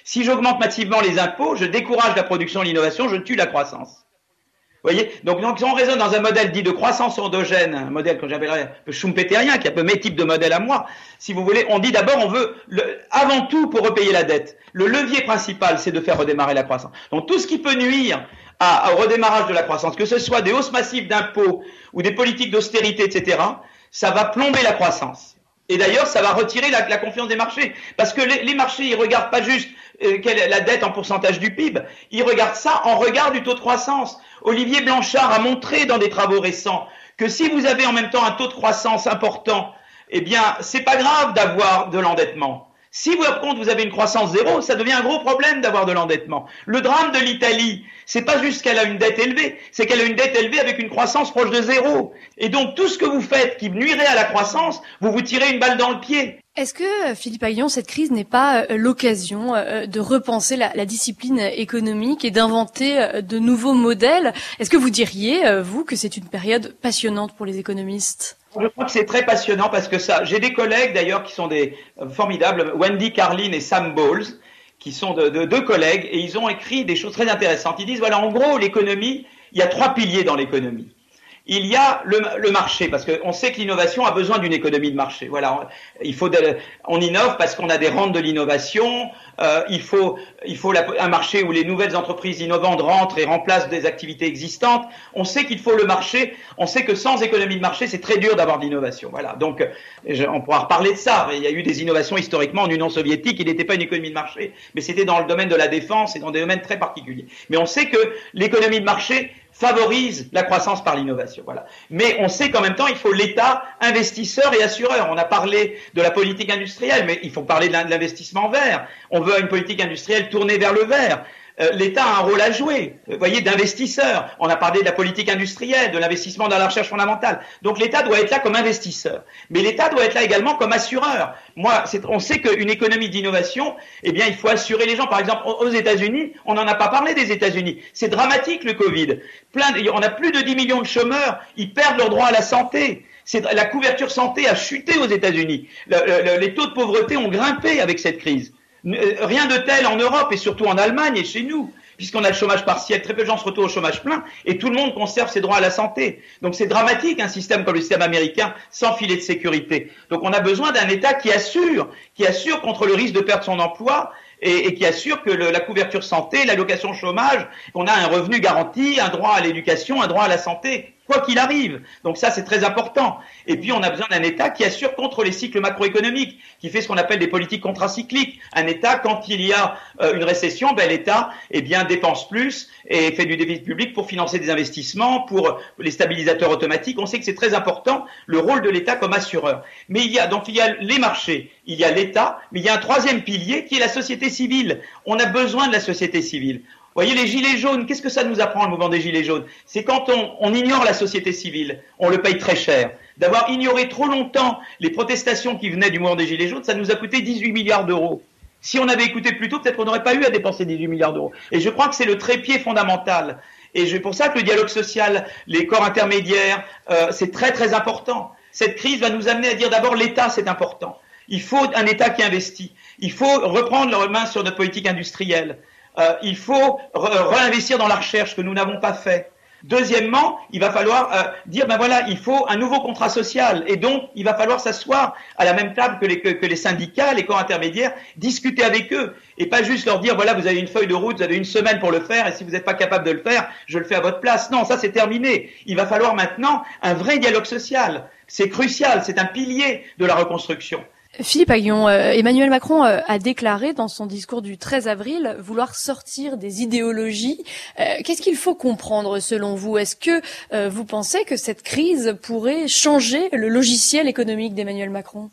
Si j'augmente massivement les impôts, je décourage la production et l'innovation, je tue la croissance. Vous voyez, donc si on raisonne dans un modèle dit de croissance endogène, un modèle que j'appellerais un peu schumpeterien, qui est un peu mes types de modèles à moi, si vous voulez, on dit d'abord on veut, avant tout pour repayer la dette, le levier principal c'est de faire redémarrer la croissance. Donc tout ce qui peut nuire au redémarrage de la croissance, que ce soit des hausses massives d'impôts ou des politiques d'austérité, etc., ça va plomber la croissance. Et d'ailleurs, ça va retirer la confiance des marchés. Parce que les marchés, ils regardent pas juste la dette en pourcentage du PIB, ils regardent ça en regard du taux de croissance. Olivier Blanchard a montré dans des travaux récents que si vous avez en même temps un taux de croissance important, eh bien, c'est pas grave d'avoir de l'endettement. Si vous, par contre, vous avez une croissance zéro, ça devient un gros problème d'avoir de l'endettement. Le drame de l'Italie, c'est pas juste qu'elle a une dette élevée, c'est qu'elle a une dette élevée avec une croissance proche de zéro. Et donc, tout ce que vous faites qui nuirait à la croissance, vous vous tirez une balle dans le pied. Est-ce que, Philippe Aghion, cette crise n'est pas l'occasion de repenser la discipline économique et d'inventer de nouveaux modèles? Est-ce que vous diriez, vous, que c'est une période passionnante pour les économistes? Je crois que c'est très passionnant parce que ça, j'ai des collègues d'ailleurs qui sont des formidables, Wendy Carlin et Sam Bowles, qui sont deux collègues, et ils ont écrit des choses très intéressantes. Ils disent, voilà, en gros, l'économie, il y a 3 piliers dans l'économie. Il y a le marché, parce qu'on sait que l'innovation a besoin d'une économie de marché. Voilà, on innove parce qu'on a des rentes de l'innovation. Il faut un marché où les nouvelles entreprises innovantes rentrent et remplacent des activités existantes. On sait qu'il faut le marché. On sait que sans économie de marché, c'est très dur d'avoir de l'innovation. Voilà. Donc, on pourra reparler de ça. Il y a eu des innovations historiquement en Union soviétique. Il n'était pas une économie de marché, mais c'était dans le domaine de la défense et dans des domaines très particuliers. Mais on sait que l'économie de marché favorise la croissance par l'innovation. Voilà. Mais on sait qu'en même temps, il faut l'État investisseur et assureur. On a parlé de la politique industrielle, mais il faut parler de l'investissement vert. On veut une politique industrielle tournée vers le vert. L'État a un rôle à jouer, vous voyez, d'investisseur. On a parlé de la politique industrielle, de l'investissement dans la recherche fondamentale. Donc l'État doit être là comme investisseur. Mais l'État doit être là également comme assureur. On sait qu'une économie d'innovation, eh bien, il faut assurer les gens. Par exemple, aux États-Unis, on n'en a pas parlé des États-Unis. C'est dramatique, le Covid. On a plus de 10 millions de chômeurs. Ils perdent leur droit à la santé. La couverture santé a chuté aux États-Unis. Les taux de pauvreté ont grimpé avec cette crise. Rien de tel en Europe et surtout en Allemagne et chez nous, puisqu'on a le chômage partiel, très peu de gens se retrouvent au chômage plein et tout le monde conserve ses droits à la santé. Donc c'est dramatique un système comme le système américain sans filet de sécurité. Donc on a besoin d'un État qui assure contre le risque de perdre son emploi et qui assure que la couverture santé, l'allocation chômage, qu'on a un revenu garanti, un droit à l'éducation, un droit à la santé, quoi qu'il arrive. Donc ça, c'est très important. Et puis, on a besoin d'un État qui assure contre les cycles macroéconomiques, qui fait ce qu'on appelle des politiques contracycliques. Un État, quand il y a une récession, l'État, eh bien, dépense plus et fait du déficit public pour financer des investissements, pour les stabilisateurs automatiques. On sait que c'est très important, le rôle de l'État comme assureur. Mais il y a les marchés, il y a l'État, mais il y a un troisième pilier qui est la société civile. On a besoin de la société civile. Vous voyez, les gilets jaunes, qu'est-ce que ça nous apprend, le mouvement des gilets jaunes? C'est quand on ignore la société civile, on le paye très cher. D'avoir ignoré trop longtemps les protestations qui venaient du mouvement des gilets jaunes, ça nous a coûté 18 milliards d'euros. Si on avait écouté plus tôt, peut-être qu'on n'aurait pas eu à dépenser 18 milliards d'euros. Et je crois que c'est le trépied fondamental. Et c'est pour ça que le dialogue social, les corps intermédiaires, c'est très très important. Cette crise va nous amener à dire d'abord l'État, c'est important. Il faut un État qui investit. Il faut reprendre la main sur notre politique industrielle. Il faut réinvestir dans la recherche que nous n'avons pas fait. Deuxièmement, il va falloir dire, il faut un nouveau contrat social. Et donc, il va falloir s'asseoir à la même table que les syndicats, les corps intermédiaires, discuter avec eux. Et pas juste leur dire, voilà, vous avez une feuille de route, vous avez une semaine pour le faire, et si vous n'êtes pas capable de le faire, je le fais à votre place. Non, ça c'est terminé. Il va falloir maintenant un vrai dialogue social. C'est crucial, c'est un pilier de la reconstruction. Philippe Aghion, Emmanuel Macron a déclaré dans son discours du 13 avril vouloir sortir des idéologies. Qu'est-ce qu'il faut comprendre selon vous? Est-ce que vous pensez que cette crise pourrait changer le logiciel économique d'Emmanuel Macron?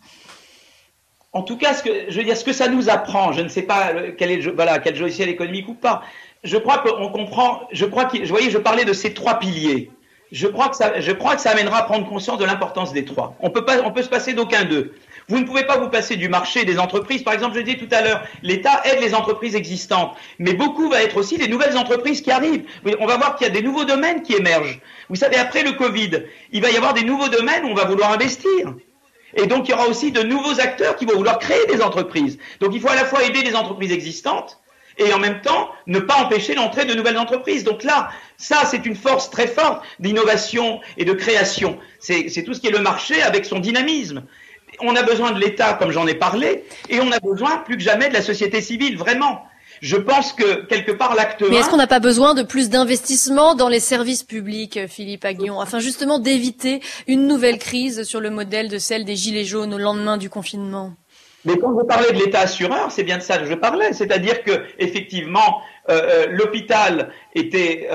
En tout cas, ce que ça nous apprend, je ne sais pas quel logiciel économique ou pas. Je crois qu'on comprend. Je parlais de ces 3 piliers. Je crois que ça amènera à prendre conscience de l'importance des 3. On peut se passer d'aucun d'eux. Vous ne pouvez pas vous passer du marché des entreprises. Par exemple, je disais tout à l'heure, l'État aide les entreprises existantes. Mais beaucoup va être aussi des nouvelles entreprises qui arrivent. On va voir qu'il y a des nouveaux domaines qui émergent. Vous savez, après le Covid, il va y avoir des nouveaux domaines où on va vouloir investir. Et donc, il y aura aussi de nouveaux acteurs qui vont vouloir créer des entreprises. Donc, il faut à la fois aider les entreprises existantes, et en même temps ne pas empêcher l'entrée de nouvelles entreprises. Donc là, ça c'est une force très forte d'innovation et de création. C'est tout ce qui est le marché avec son dynamisme. On a besoin de l'État, comme j'en ai parlé, et on a besoin plus que jamais de la société civile, vraiment. Je pense que, quelque part, l'acte 1... Mais est-ce qu'on n'a pas besoin de plus d'investissement dans les services publics, Philippe Aghion, afin justement d'éviter une nouvelle crise sur le modèle de celle des Gilets jaunes au lendemain du confinement? Mais quand vous parlez de l'État assureur, c'est bien de ça que je parlais. C'est-à-dire que, effectivement, l'hôpital était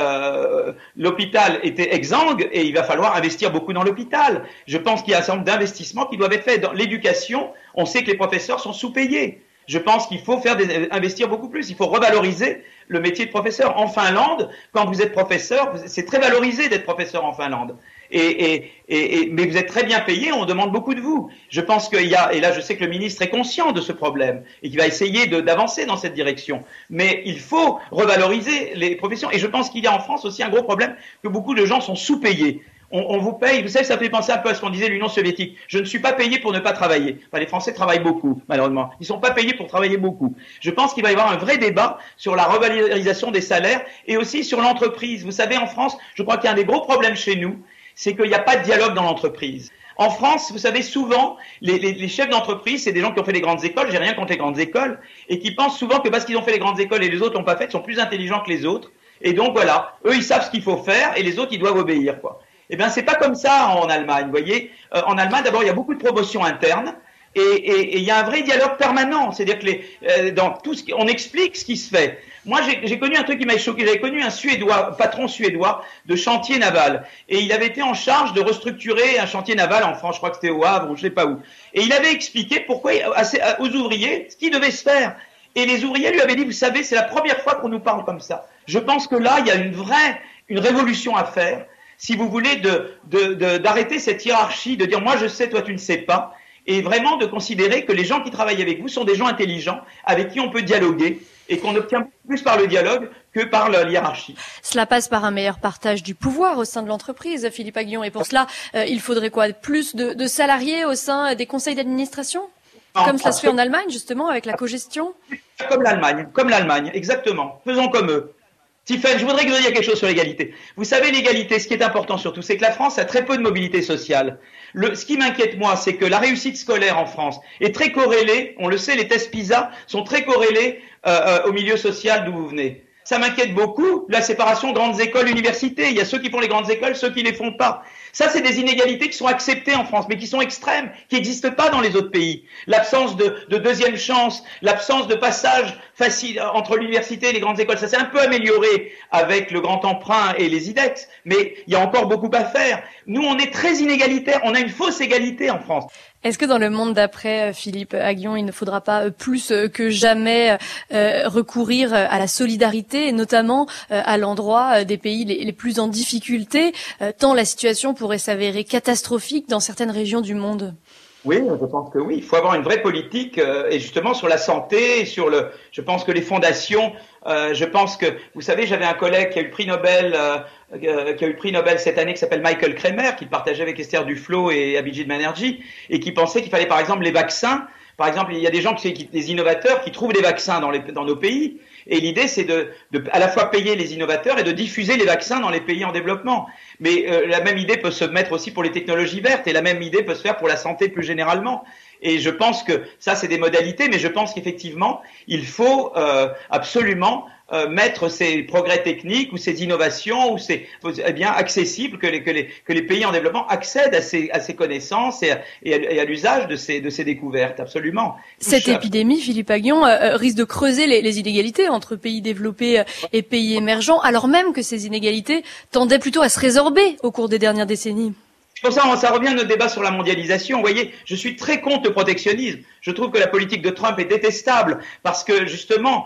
exsangue et il va falloir investir beaucoup dans l'hôpital. Je pense qu'il y a un certain nombre d'investissements qui doivent être faits. Dans l'éducation, on sait que les professeurs sont sous-payés. Je pense qu'il faut investir beaucoup plus. Il faut revaloriser le métier de professeur. En Finlande, quand vous êtes professeur, c'est très valorisé d'être professeur en Finlande. Mais vous êtes très bien payé, on demande beaucoup de vous. Je pense qu'il y a, et là je sais que le ministre est conscient de ce problème et qu'il va essayer d'avancer dans cette direction. Mais il faut revaloriser les professions. Et je pense qu'il y a en France aussi un gros problème que beaucoup de gens sont sous-payés. On vous paye, vous savez, ça fait penser un peu à ce qu'on disait de l'Union soviétique. Je ne suis pas payé pour ne pas travailler. Enfin, les Français travaillent beaucoup, malheureusement. Ils ne sont pas payés pour travailler beaucoup. Je pense qu'il va y avoir un vrai débat sur la revalorisation des salaires et aussi sur l'entreprise. Vous savez, en France, je crois qu'il y a un des gros problèmes chez nous, c'est qu'il n'y a pas de dialogue dans l'entreprise. En France, vous savez, souvent, les chefs d'entreprise, c'est des gens qui ont fait les grandes écoles, j'ai rien contre les grandes écoles, et qui pensent souvent que parce qu'ils ont fait les grandes écoles et les autres l'ont pas fait, ils sont plus intelligents que les autres. Et donc voilà, eux, ils savent ce qu'il faut faire et les autres, ils doivent obéir, quoi. Eh bien, c'est pas comme ça en Allemagne, vous voyez. En Allemagne, d'abord, il y a beaucoup de promotions internes et il y a un vrai dialogue permanent. C'est-à-dire que dans tout on explique ce qui se fait. Moi, j'ai connu un truc qui m'a choqué. J'avais connu un patron suédois de chantier naval. Et il avait été en charge de restructurer un chantier naval en France. Je crois que c'était au Havre ou je sais pas où. Et il avait expliqué pourquoi aux ouvriers ce qui devait se faire. Et les ouvriers lui avaient dit, vous savez, c'est la première fois qu'on nous parle comme ça. Je pense que là, il y a une révolution à faire. Si vous voulez, d'arrêter cette hiérarchie, de dire moi je sais, toi tu ne sais pas, et vraiment de considérer que les gens qui travaillent avec vous sont des gens intelligents, avec qui on peut dialoguer, et qu'on obtient plus par le dialogue que par la hiérarchie. Cela passe par un meilleur partage du pouvoir au sein de l'entreprise, Philippe Aghion, et pour cela, il faudrait quoi? Plus de salariés au sein des conseils d'administration? Comme cela se fait en Allemagne, justement, avec la cogestion? Comme l'Allemagne, exactement. Faisons comme eux. Tiffaine, je voudrais que vous disiez quelque chose sur l'égalité. Vous savez, l'égalité, ce qui est important surtout, c'est que la France a très peu de mobilité sociale. Ce qui m'inquiète, moi, c'est que la réussite scolaire en France est très corrélée, on le sait, les tests PISA sont très corrélés au milieu social d'où vous venez. Ça m'inquiète beaucoup, la séparation grandes écoles, universités. Il y a ceux qui font les grandes écoles, ceux qui les font pas. Ça, c'est des inégalités qui sont acceptées en France, mais qui sont extrêmes, qui n'existent pas dans les autres pays. L'absence de deuxième chance, l'absence de passage facile entre l'université et les grandes écoles, ça s'est un peu amélioré avec le grand emprunt et les IDEX, mais il y a encore beaucoup à faire. Nous, on est très inégalitaires, on a une fausse égalité en France. Est-ce que dans le monde d'après, Philippe Aghion, il ne faudra pas plus que jamais recourir à la solidarité, et notamment à l'endroit des pays les plus en difficulté, tant la situation pourrait s'avérer catastrophique dans certaines régions du monde? Oui, je pense que oui. Il faut avoir une vraie politique et justement sur la santé, je pense que les fondations. Je pense que, vous savez, j'avais un collègue qui a eu le prix Nobel cette année, qui s'appelle Michael Kremer, qui partageait avec Esther Duflo et Abhijit Banerjee, et qui pensait qu'il fallait, par exemple, les vaccins. Par exemple, il y a des gens des innovateurs qui trouvent des vaccins dans nos pays. Et l'idée, c'est de à la fois payer les innovateurs et de diffuser les vaccins dans les pays en développement. Mais la même idée peut se mettre aussi pour les technologies vertes, et la même idée peut se faire pour la santé plus généralement. Et je pense que ça, c'est des modalités, mais je pense qu'effectivement, il faut absolument mettre ces progrès techniques ou ces innovations accessibles, que les pays en développement accèdent à ces connaissances et à l'usage de ces découvertes, absolument. Cette épidémie, Philippe Aghion, risque de creuser les inégalités entre pays développés et pays émergents, alors même que ces inégalités tendaient plutôt à se résorber au cours des dernières décennies. Pour ça revient à notre débat sur la mondialisation. Vous voyez, je suis très contre le protectionnisme. Je trouve que la politique de Trump est détestable parce que, justement,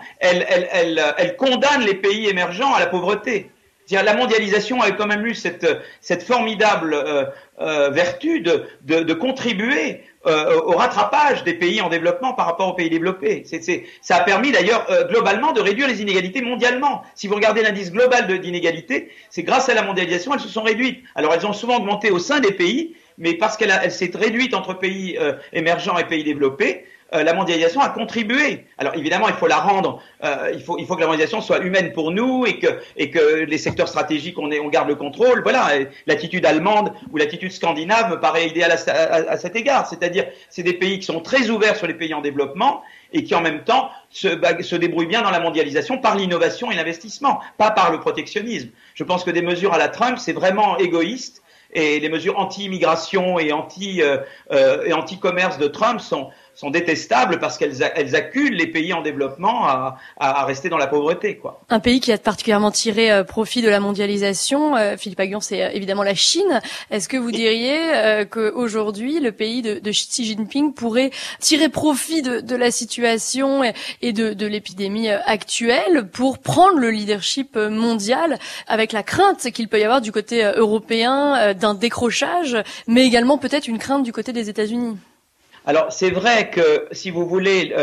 elle condamne les pays émergents à la pauvreté. C'est-à-dire, la mondialisation a quand même eu cette formidable vertu de contribuer au rattrapage des pays en développement par rapport aux pays développés. Ça a permis d'ailleurs globalement de réduire les inégalités mondialement. Si vous regardez l'indice global d'inégalité, c'est grâce à la mondialisation, elles se sont réduites. Alors elles ont souvent augmenté au sein des pays, mais parce qu'elle s'est réduite entre pays émergents et pays développés, la mondialisation a contribué. Alors évidemment, il faut la rendre, il faut que la mondialisation soit humaine pour nous et que les secteurs stratégiques, on garde le contrôle. Voilà, et l'attitude allemande ou l'attitude scandinave me paraît idéale à cet égard. C'est-à-dire, c'est des pays qui sont très ouverts sur les pays en développement et qui en même temps se débrouillent bien dans la mondialisation par l'innovation et l'investissement, pas par le protectionnisme. Je pense que des mesures à la Trump, c'est vraiment égoïste. Et les mesures anti-immigration et anti-commerce de Trump sont détestables parce qu'elles acculent les pays en développement à rester dans la pauvreté, quoi. Un pays qui a particulièrement tiré profit de la mondialisation, Philippe Aghion, c'est évidemment la Chine. Est-ce que vous diriez qu'aujourd'hui, le pays de Xi Jinping pourrait tirer profit de la situation et de l'épidémie actuelle pour prendre le leadership mondial, avec la crainte qu'il peut y avoir du côté européen d'un décrochage, mais également peut-être une crainte du côté des États-Unis? Alors, c'est vrai que, si vous voulez,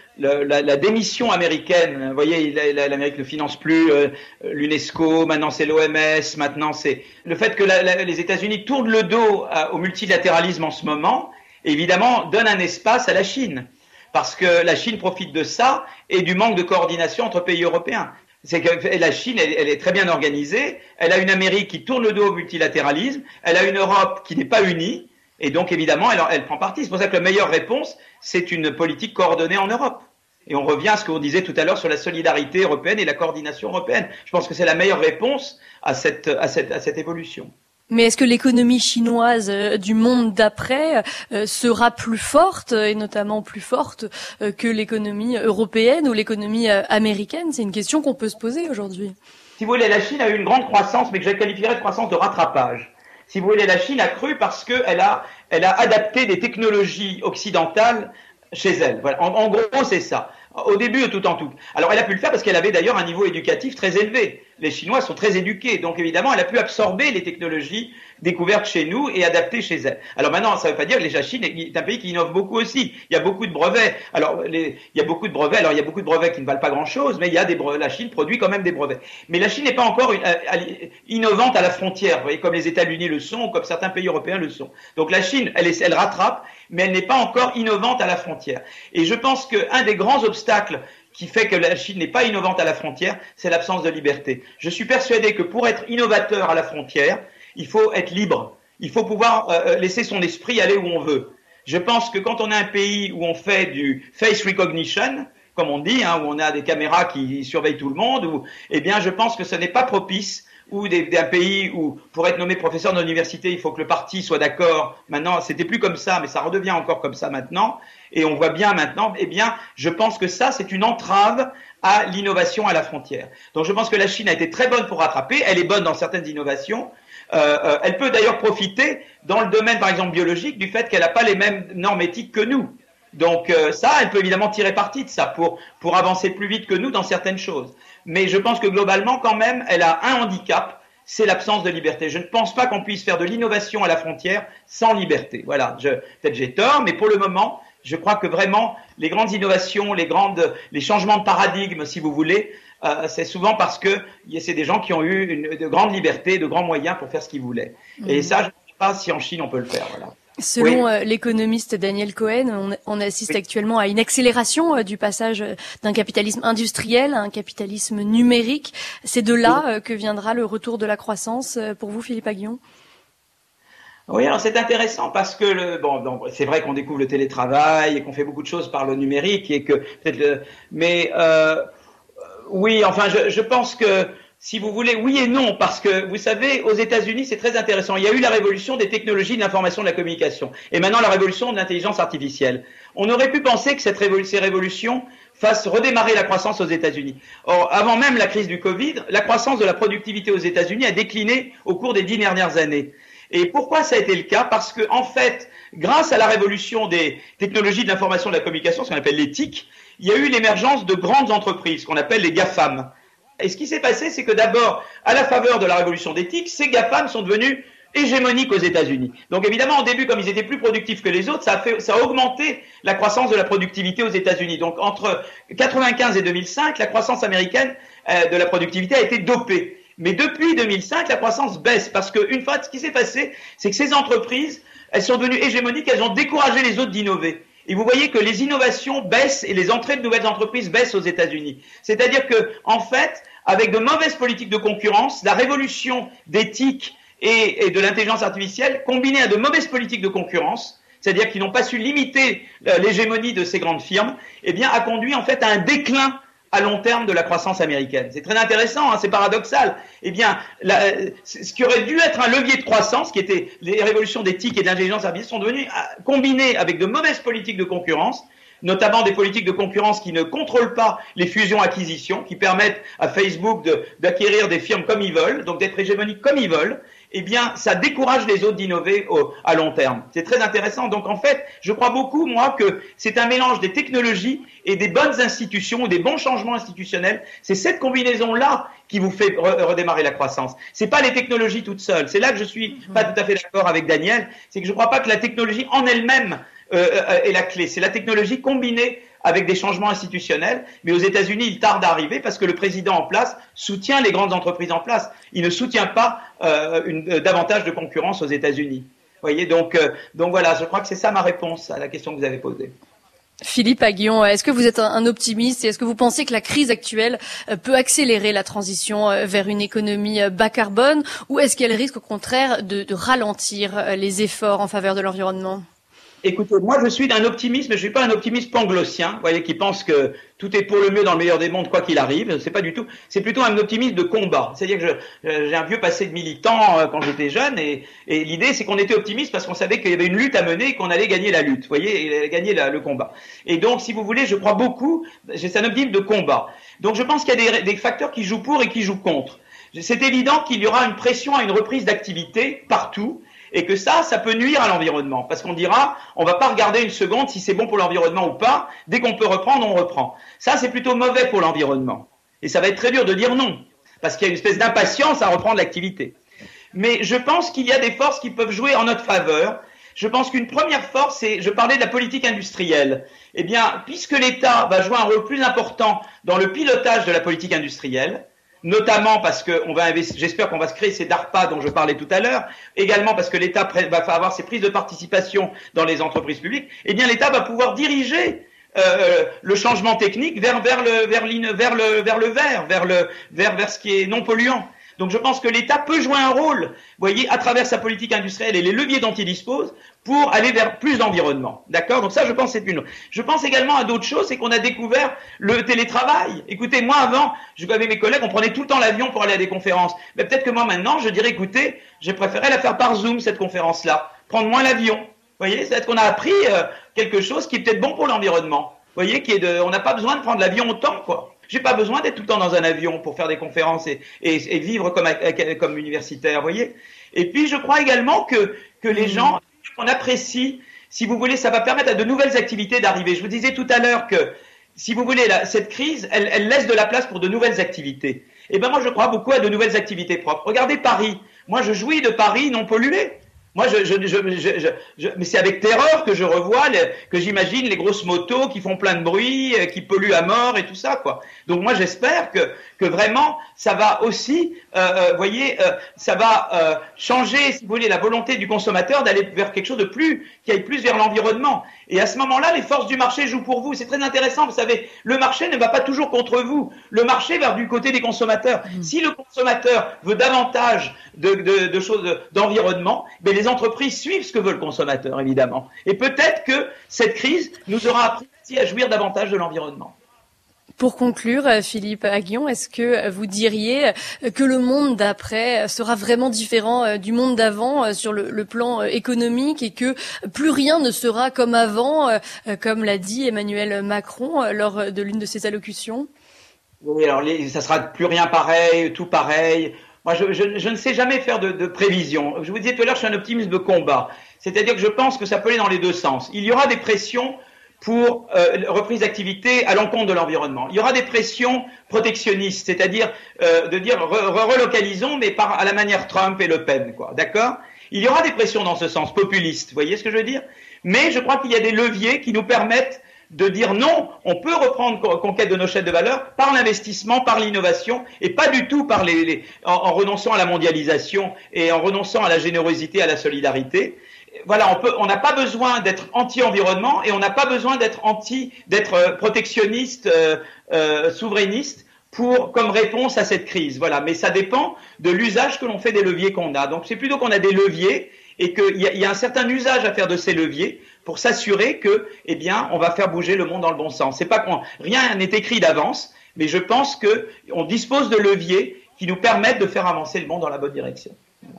la démission américaine, vous voyez, l'Amérique ne finance plus l'UNESCO, maintenant c'est l'OMS, maintenant c'est le fait que les États-Unis tournent le dos au multilatéralisme en ce moment, évidemment, donne un espace à la Chine. Parce que la Chine profite de ça et du manque de coordination entre pays européens. C'est que la Chine, elle est très bien organisée, elle a une Amérique qui tourne le dos au multilatéralisme, elle a une Europe qui n'est pas unie, et donc évidemment, elle prend parti. C'est pour ça que la meilleure réponse, c'est une politique coordonnée en Europe. Et on revient à ce qu'on disait tout à l'heure sur la solidarité européenne et la coordination européenne. Je pense que c'est la meilleure réponse à cette évolution. Mais est-ce que l'économie chinoise du monde d'après sera plus forte, et notamment plus forte que l'économie européenne ou l'économie américaine? C'est une question qu'on peut se poser aujourd'hui. Si vous voulez, la Chine a eu une grande croissance, mais que je qualifierais de croissance de rattrapage. Si vous voulez, la Chine a cru parce qu'elle a adapté des technologies occidentales chez elle. Voilà. En gros, c'est ça. Au début, tout en tout. Alors, elle a pu le faire parce qu'elle avait d'ailleurs un niveau éducatif très élevé. Les Chinois sont très éduqués. Donc, évidemment, elle a pu absorber les technologies découvertes chez nous et adaptées chez elle. Alors maintenant, ça ne veut pas dire que la Chine est un pays qui innove beaucoup aussi. Il y a beaucoup de brevets. Alors, il y a beaucoup de brevets qui ne valent pas grand-chose, mais la Chine produit quand même des brevets. Mais la Chine n'est pas encore innovante à la frontière, vous voyez, comme les États-Unis le sont, ou comme certains pays européens le sont. Donc, la Chine, elle rattrape, mais elle n'est pas encore innovante à la frontière. Et je pense qu'un des grands obstacles qui fait que la Chine n'est pas innovante à la frontière, c'est l'absence de liberté. Je suis persuadé que pour être innovateur à la frontière, il faut être libre. Il faut pouvoir laisser son esprit aller où on veut. Je pense que quand on a un pays où on fait du face recognition, comme on dit, où on a des caméras qui surveillent tout le monde, eh bien, je pense que ce n'est pas propice. Ou d'un pays où, pour être nommé professeur d'université, il faut que le parti soit d'accord. Maintenant, c'était plus comme ça, mais ça redevient encore comme ça maintenant. Et on voit bien maintenant, eh bien, je pense que ça, c'est une entrave à l'innovation à la frontière. Donc, je pense que la Chine a été très bonne pour rattraper. Elle est bonne dans certaines innovations. Elle peut d'ailleurs profiter, dans le domaine, par exemple, biologique, du fait qu'elle n'a pas les mêmes normes éthiques que nous. Donc ça, elle peut évidemment tirer parti de ça pour avancer plus vite que nous dans certaines choses. Mais je pense que globalement, quand même, elle a un handicap, c'est l'absence de liberté. Je ne pense pas qu'on puisse faire de l'innovation à la frontière sans liberté. Voilà, peut-être j'ai tort, mais pour le moment, je crois que vraiment, les grandes innovations, les changements de paradigme, si vous voulez, c'est souvent parce que c'est des gens qui ont eu de grandes libertés, de grands moyens pour faire ce qu'ils voulaient. Et ça, je ne sais pas si en Chine on peut le faire. Voilà. Selon l'économiste Daniel Cohen, on assiste actuellement à une accélération du passage d'un capitalisme industriel à un capitalisme numérique. C'est de là que viendra le retour de la croissance pour vous, Philippe Aghion? Oui, alors c'est intéressant parce que c'est vrai qu'on découvre le télétravail et qu'on fait beaucoup de choses par le numérique et que oui, enfin je pense que si vous voulez, oui et non, parce que vous savez, aux États-Unis, c'est très intéressant. Il y a eu la révolution des technologies de l'information et de la communication, et maintenant la révolution de l'intelligence artificielle. On aurait pu penser que ces révolutions fassent redémarrer la croissance aux États-Unis. Or, avant même la crise du Covid, la croissance de la productivité aux États-Unis a décliné au cours des 10 dernières années. Et pourquoi ça a été le cas? Parce que, en fait, grâce à la révolution des technologies de l'information et de la communication, ce qu'on appelle les TIC, il y a eu l'émergence de grandes entreprises, qu'on appelle les GAFAM. Et ce qui s'est passé, c'est que d'abord, à la faveur de la révolution des TIC, ces GAFAM sont devenus hégémoniques aux États-Unis. Donc évidemment, au début, comme ils étaient plus productifs que les autres, ça a augmenté la croissance de la productivité aux États-Unis. Donc entre 1995 et 2005, la croissance américaine de la productivité a été dopée. Mais depuis 2005, la croissance baisse parce que une fois, ce qui s'est passé, c'est que ces entreprises, elles sont devenues hégémoniques, elles ont découragé les autres d'innover. Et vous voyez que les innovations baissent et les entrées de nouvelles entreprises baissent aux États-Unis. C'est-à-dire que, en fait, avec de mauvaises politiques de concurrence, la révolution d'éthique et de l'intelligence artificielle, combinée à de mauvaises politiques de concurrence, c'est-à-dire qu'ils n'ont pas su limiter l'hégémonie de ces grandes firmes, eh bien, a conduit en fait à un déclin à long terme de la croissance américaine. C'est très intéressant, hein, c'est paradoxal. Eh bien, ce qui aurait dû être un levier de croissance, qui était les révolutions d'éthique et d'intelligence artificielle, sont devenues combinées avec de mauvaises politiques de concurrence, notamment des politiques de concurrence qui ne contrôlent pas les fusions-acquisitions, qui permettent à Facebook d'acquérir des firmes comme ils veulent, donc d'être hégémoniques comme ils veulent. Eh bien, ça décourage les autres d'innover à long terme. C'est très intéressant. Donc, en fait, je crois beaucoup, moi, que c'est un mélange des technologies et des bonnes institutions ou des bons changements institutionnels. C'est cette combinaison-là qui vous fait redémarrer la croissance. C'est pas les technologies toutes seules. C'est là que je suis pas tout à fait d'accord avec Daniel. C'est que je crois pas que la technologie en elle-même est la clé. C'est la technologie combinée avec des changements institutionnels, mais aux États-Unis, il tarde à arriver parce que le président en place soutient les grandes entreprises en place. Il ne soutient pas davantage de concurrence aux États-Unis. Vous voyez, donc voilà, je crois que c'est ça ma réponse à la question que vous avez posée. Philippe Aghion, est-ce que vous êtes un optimiste et est-ce que vous pensez que la crise actuelle peut accélérer la transition vers une économie bas carbone ou est-ce qu'elle risque au contraire de ralentir les efforts en faveur de l'environnement ? Écoutez, moi je suis d'un optimisme, je suis pas un optimiste panglossien, vous voyez, qui pense que tout est pour le mieux dans le meilleur des mondes, quoi qu'il arrive. C'est pas du tout. C'est plutôt un optimisme de combat. C'est-à-dire que j'ai un vieux passé de militant quand j'étais jeune, et l'idée c'est qu'on était optimiste parce qu'on savait qu'il y avait une lutte à mener et qu'on allait gagner la lutte, vous voyez, et gagner le combat. Et donc, si vous voulez, je crois beaucoup. C'est un optimisme de combat. Donc, je pense qu'il y a des facteurs qui jouent pour et qui jouent contre. C'est évident qu'il y aura une pression à une reprise d'activité partout. Et que ça peut nuire à l'environnement. Parce qu'on dira, on va pas regarder une seconde si c'est bon pour l'environnement ou pas. Dès qu'on peut reprendre, on reprend. Ça, c'est plutôt mauvais pour l'environnement. Et ça va être très dur de dire non. Parce qu'il y a une espèce d'impatience à reprendre l'activité. Mais je pense qu'il y a des forces qui peuvent jouer en notre faveur. Je pense qu'une première force, je parlais de la politique industrielle. Eh bien, puisque l'État va jouer un rôle plus important dans le pilotage de la politique industrielle, notamment parce que j'espère qu'on va se créer ces DARPA dont je parlais tout à l'heure, également parce que l'État va avoir ses prises de participation dans les entreprises publiques, eh bien l'État va pouvoir diriger le changement technique vers ce qui est non polluant. Donc je pense que l'État peut jouer un rôle, vous voyez, à travers sa politique industrielle et les leviers dont il dispose pour aller vers plus d'environnement. D'accord ? Donc ça, je pense, c'est une. Je pense également à d'autres choses, c'est qu'on a découvert le télétravail. Écoutez, moi avant, avec mes collègues, on prenait tout le temps l'avion pour aller à des conférences. Mais peut-être que moi maintenant, je dirais, écoutez, j'ai préféré la faire par Zoom, cette conférence-là. Prendre moins l'avion. Vous voyez, c'est-à-dire qu'on a appris quelque chose qui est peut-être bon pour l'environnement. Vous voyez, on n'a pas besoin de prendre l'avion autant, quoi. J'ai pas besoin d'être tout le temps dans un avion pour faire des conférences et vivre comme universitaire, vous voyez. Et puis, je crois également que les gens, qu'on apprécie, si vous voulez, ça va permettre à de nouvelles activités d'arriver. Je vous disais tout à l'heure que, si vous voulez, cette crise, elle laisse de la place pour de nouvelles activités. Et ben, moi, je crois beaucoup à de nouvelles activités propres. Regardez Paris. Moi, je jouis de Paris non pollué. Moi, mais c'est avec terreur que je revois, que j'imagine les grosses motos qui font plein de bruit, qui polluent à mort et tout ça, quoi. Donc moi, j'espère que vraiment, ça va aussi, voyez, ça va changer, si vous voulez, la volonté du consommateur d'aller vers quelque chose de qui aille plus vers l'environnement. Et à ce moment-là, les forces du marché jouent pour vous. C'est très intéressant, vous savez, le marché ne va pas toujours contre vous. Le marché va du côté des consommateurs. Si le consommateur veut davantage de choses d'environnement, ben les entreprises suivent ce que veut le consommateur, évidemment. Et peut-être que cette crise nous aura appris à jouir davantage de l'environnement. Pour conclure, Philippe Aghion, est-ce que vous diriez que le monde d'après sera vraiment différent du monde d'avant sur le plan économique et que plus rien ne sera comme avant, comme l'a dit Emmanuel Macron lors de l'une de ses allocutions ? Oui, alors ça sera plus rien pareil, tout pareil. Moi, je ne sais jamais faire de prévision. Je vous disais tout à l'heure, je suis un optimiste de combat. C'est-à-dire que je pense que ça peut aller dans les deux sens. Il y aura des pressions pour reprise d'activité à l'encontre de l'environnement. Il y aura des pressions protectionnistes, c'est-à-dire de dire relocalisons, mais à la manière Trump et Le Pen, quoi. D'accord ? Il y aura des pressions dans ce sens, populistes. Vous voyez ce que je veux dire ? Mais je crois qu'il y a des leviers qui nous permettent de dire non, on peut reprendre conquête de nos chaînes de valeur par l'investissement, par l'innovation, et pas du tout par en renonçant à la mondialisation et en renonçant à la générosité, à la solidarité. voilà, on n'a pas besoin d'être anti-environnement et on n'a pas besoin d'être protectionniste, souverainiste comme réponse à cette crise. Voilà, mais ça dépend de l'usage que l'on fait des leviers qu'on a. Donc c'est plutôt qu'on a des leviers et qu'il y a un certain usage à faire de ces leviers pour s'assurer que, eh bien, on va faire bouger le monde dans le bon sens. C'est pas rien n'est écrit d'avance, mais je pense que on dispose de leviers qui nous permettent de faire avancer le monde dans la bonne direction.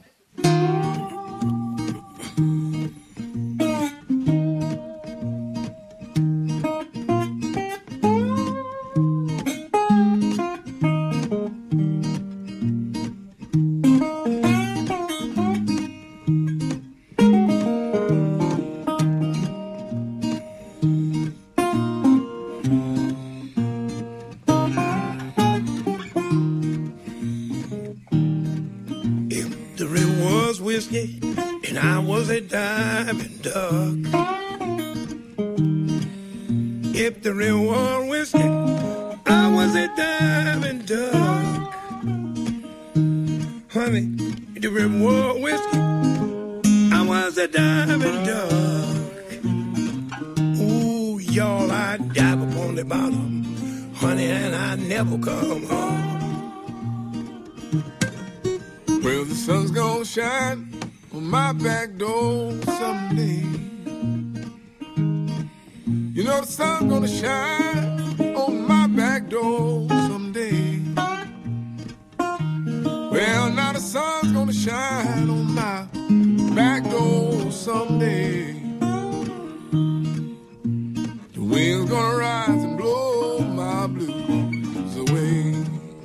And I was a diving duck. If the real war whiskey, I was a diving duck. Honey, if the real war whiskey, I was a diving duck. Ooh, y'all, I dive upon the bottom, honey, and I never come home. Well, the sun's gonna shine on my back door someday. You know the sun's gonna shine on my back door someday. Well, now the sun's gonna shine on my back door someday. The wind's gonna rise and blow my blues away.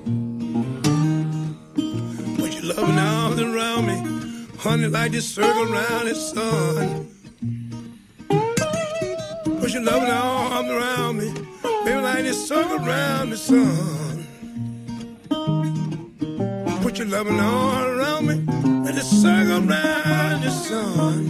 But your loving arms around me, honey, like this circle around the sun. Put your loving arms around me, baby, like this circle around the sun. Put your loving arms around me, like this circle around the sun.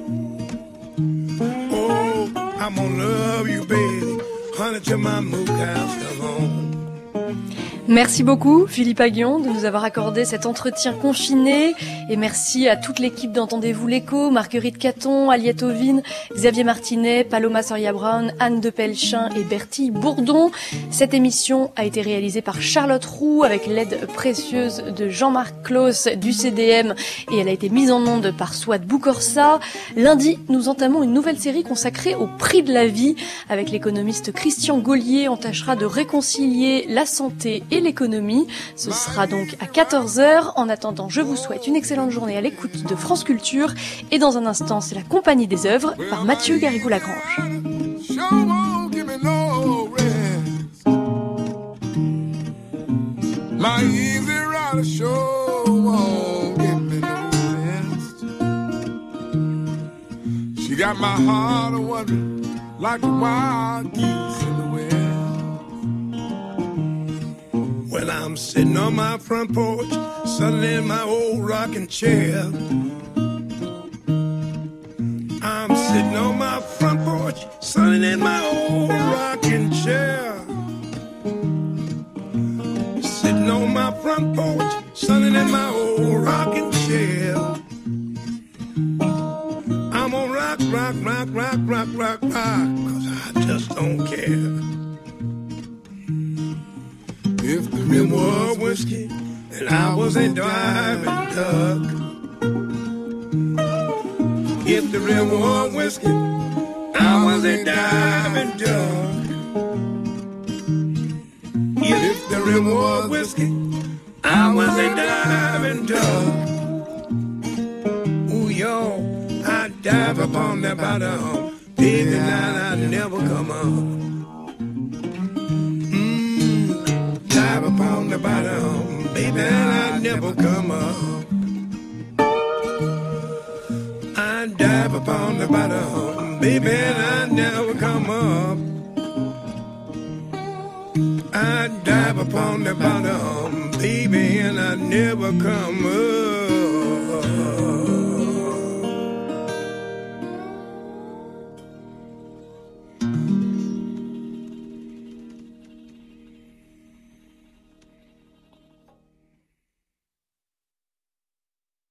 Oh, I'm gonna love you, baby, honey, till my moon cows come home. Merci beaucoup Philippe Aghion de nous avoir accordé cet entretien confiné et merci à toute l'équipe d'Entendez-vous l'écho, Marguerite Caton, Aliette Ovine, Xavier Martinet, Paloma Soria-Brown, Anne de Pelchin et Bertille Bourdon. Cette émission a été réalisée par Charlotte Roux avec l'aide précieuse de Jean-Marc Claus du CDM et elle a été mise en onde par Souad Boukorsa. Lundi, nous entamons une nouvelle série consacrée au prix de la vie. Avec l'économiste Christian Gaulier, on tâchera de réconcilier la santé et l'économie. Ce sera donc à 14h. En attendant, je vous souhaite une excellente journée à l'écoute de France Culture. Et dans un instant, c'est la Compagnie des œuvres par Mathieu Garrigou-Lagrange. She got my heart a-wondering like the wild geese in the west. Well, I'm sitting on my front porch, suddenly in my old rocking chair. I'm sitting on my front porch, suddenly in my old rocking chair. Sitting on my front porch, suddenly in my old rocking chair. I'm gonna rock, rock, rock, rock, rock, rock, rock, 'cause I just don't care. If the rim was whiskey and I was a diving duck. If the rim was whiskey, I was a diving duck. If the rim was whiskey, I was a diving duck. Ooh, y'all, I dive upon that bottom, baby, now I never come up. Dive upon the bottom, baby, I never come up. I dive upon the bottom, baby, I never come up. I dive upon the bottom, baby, and I never come up.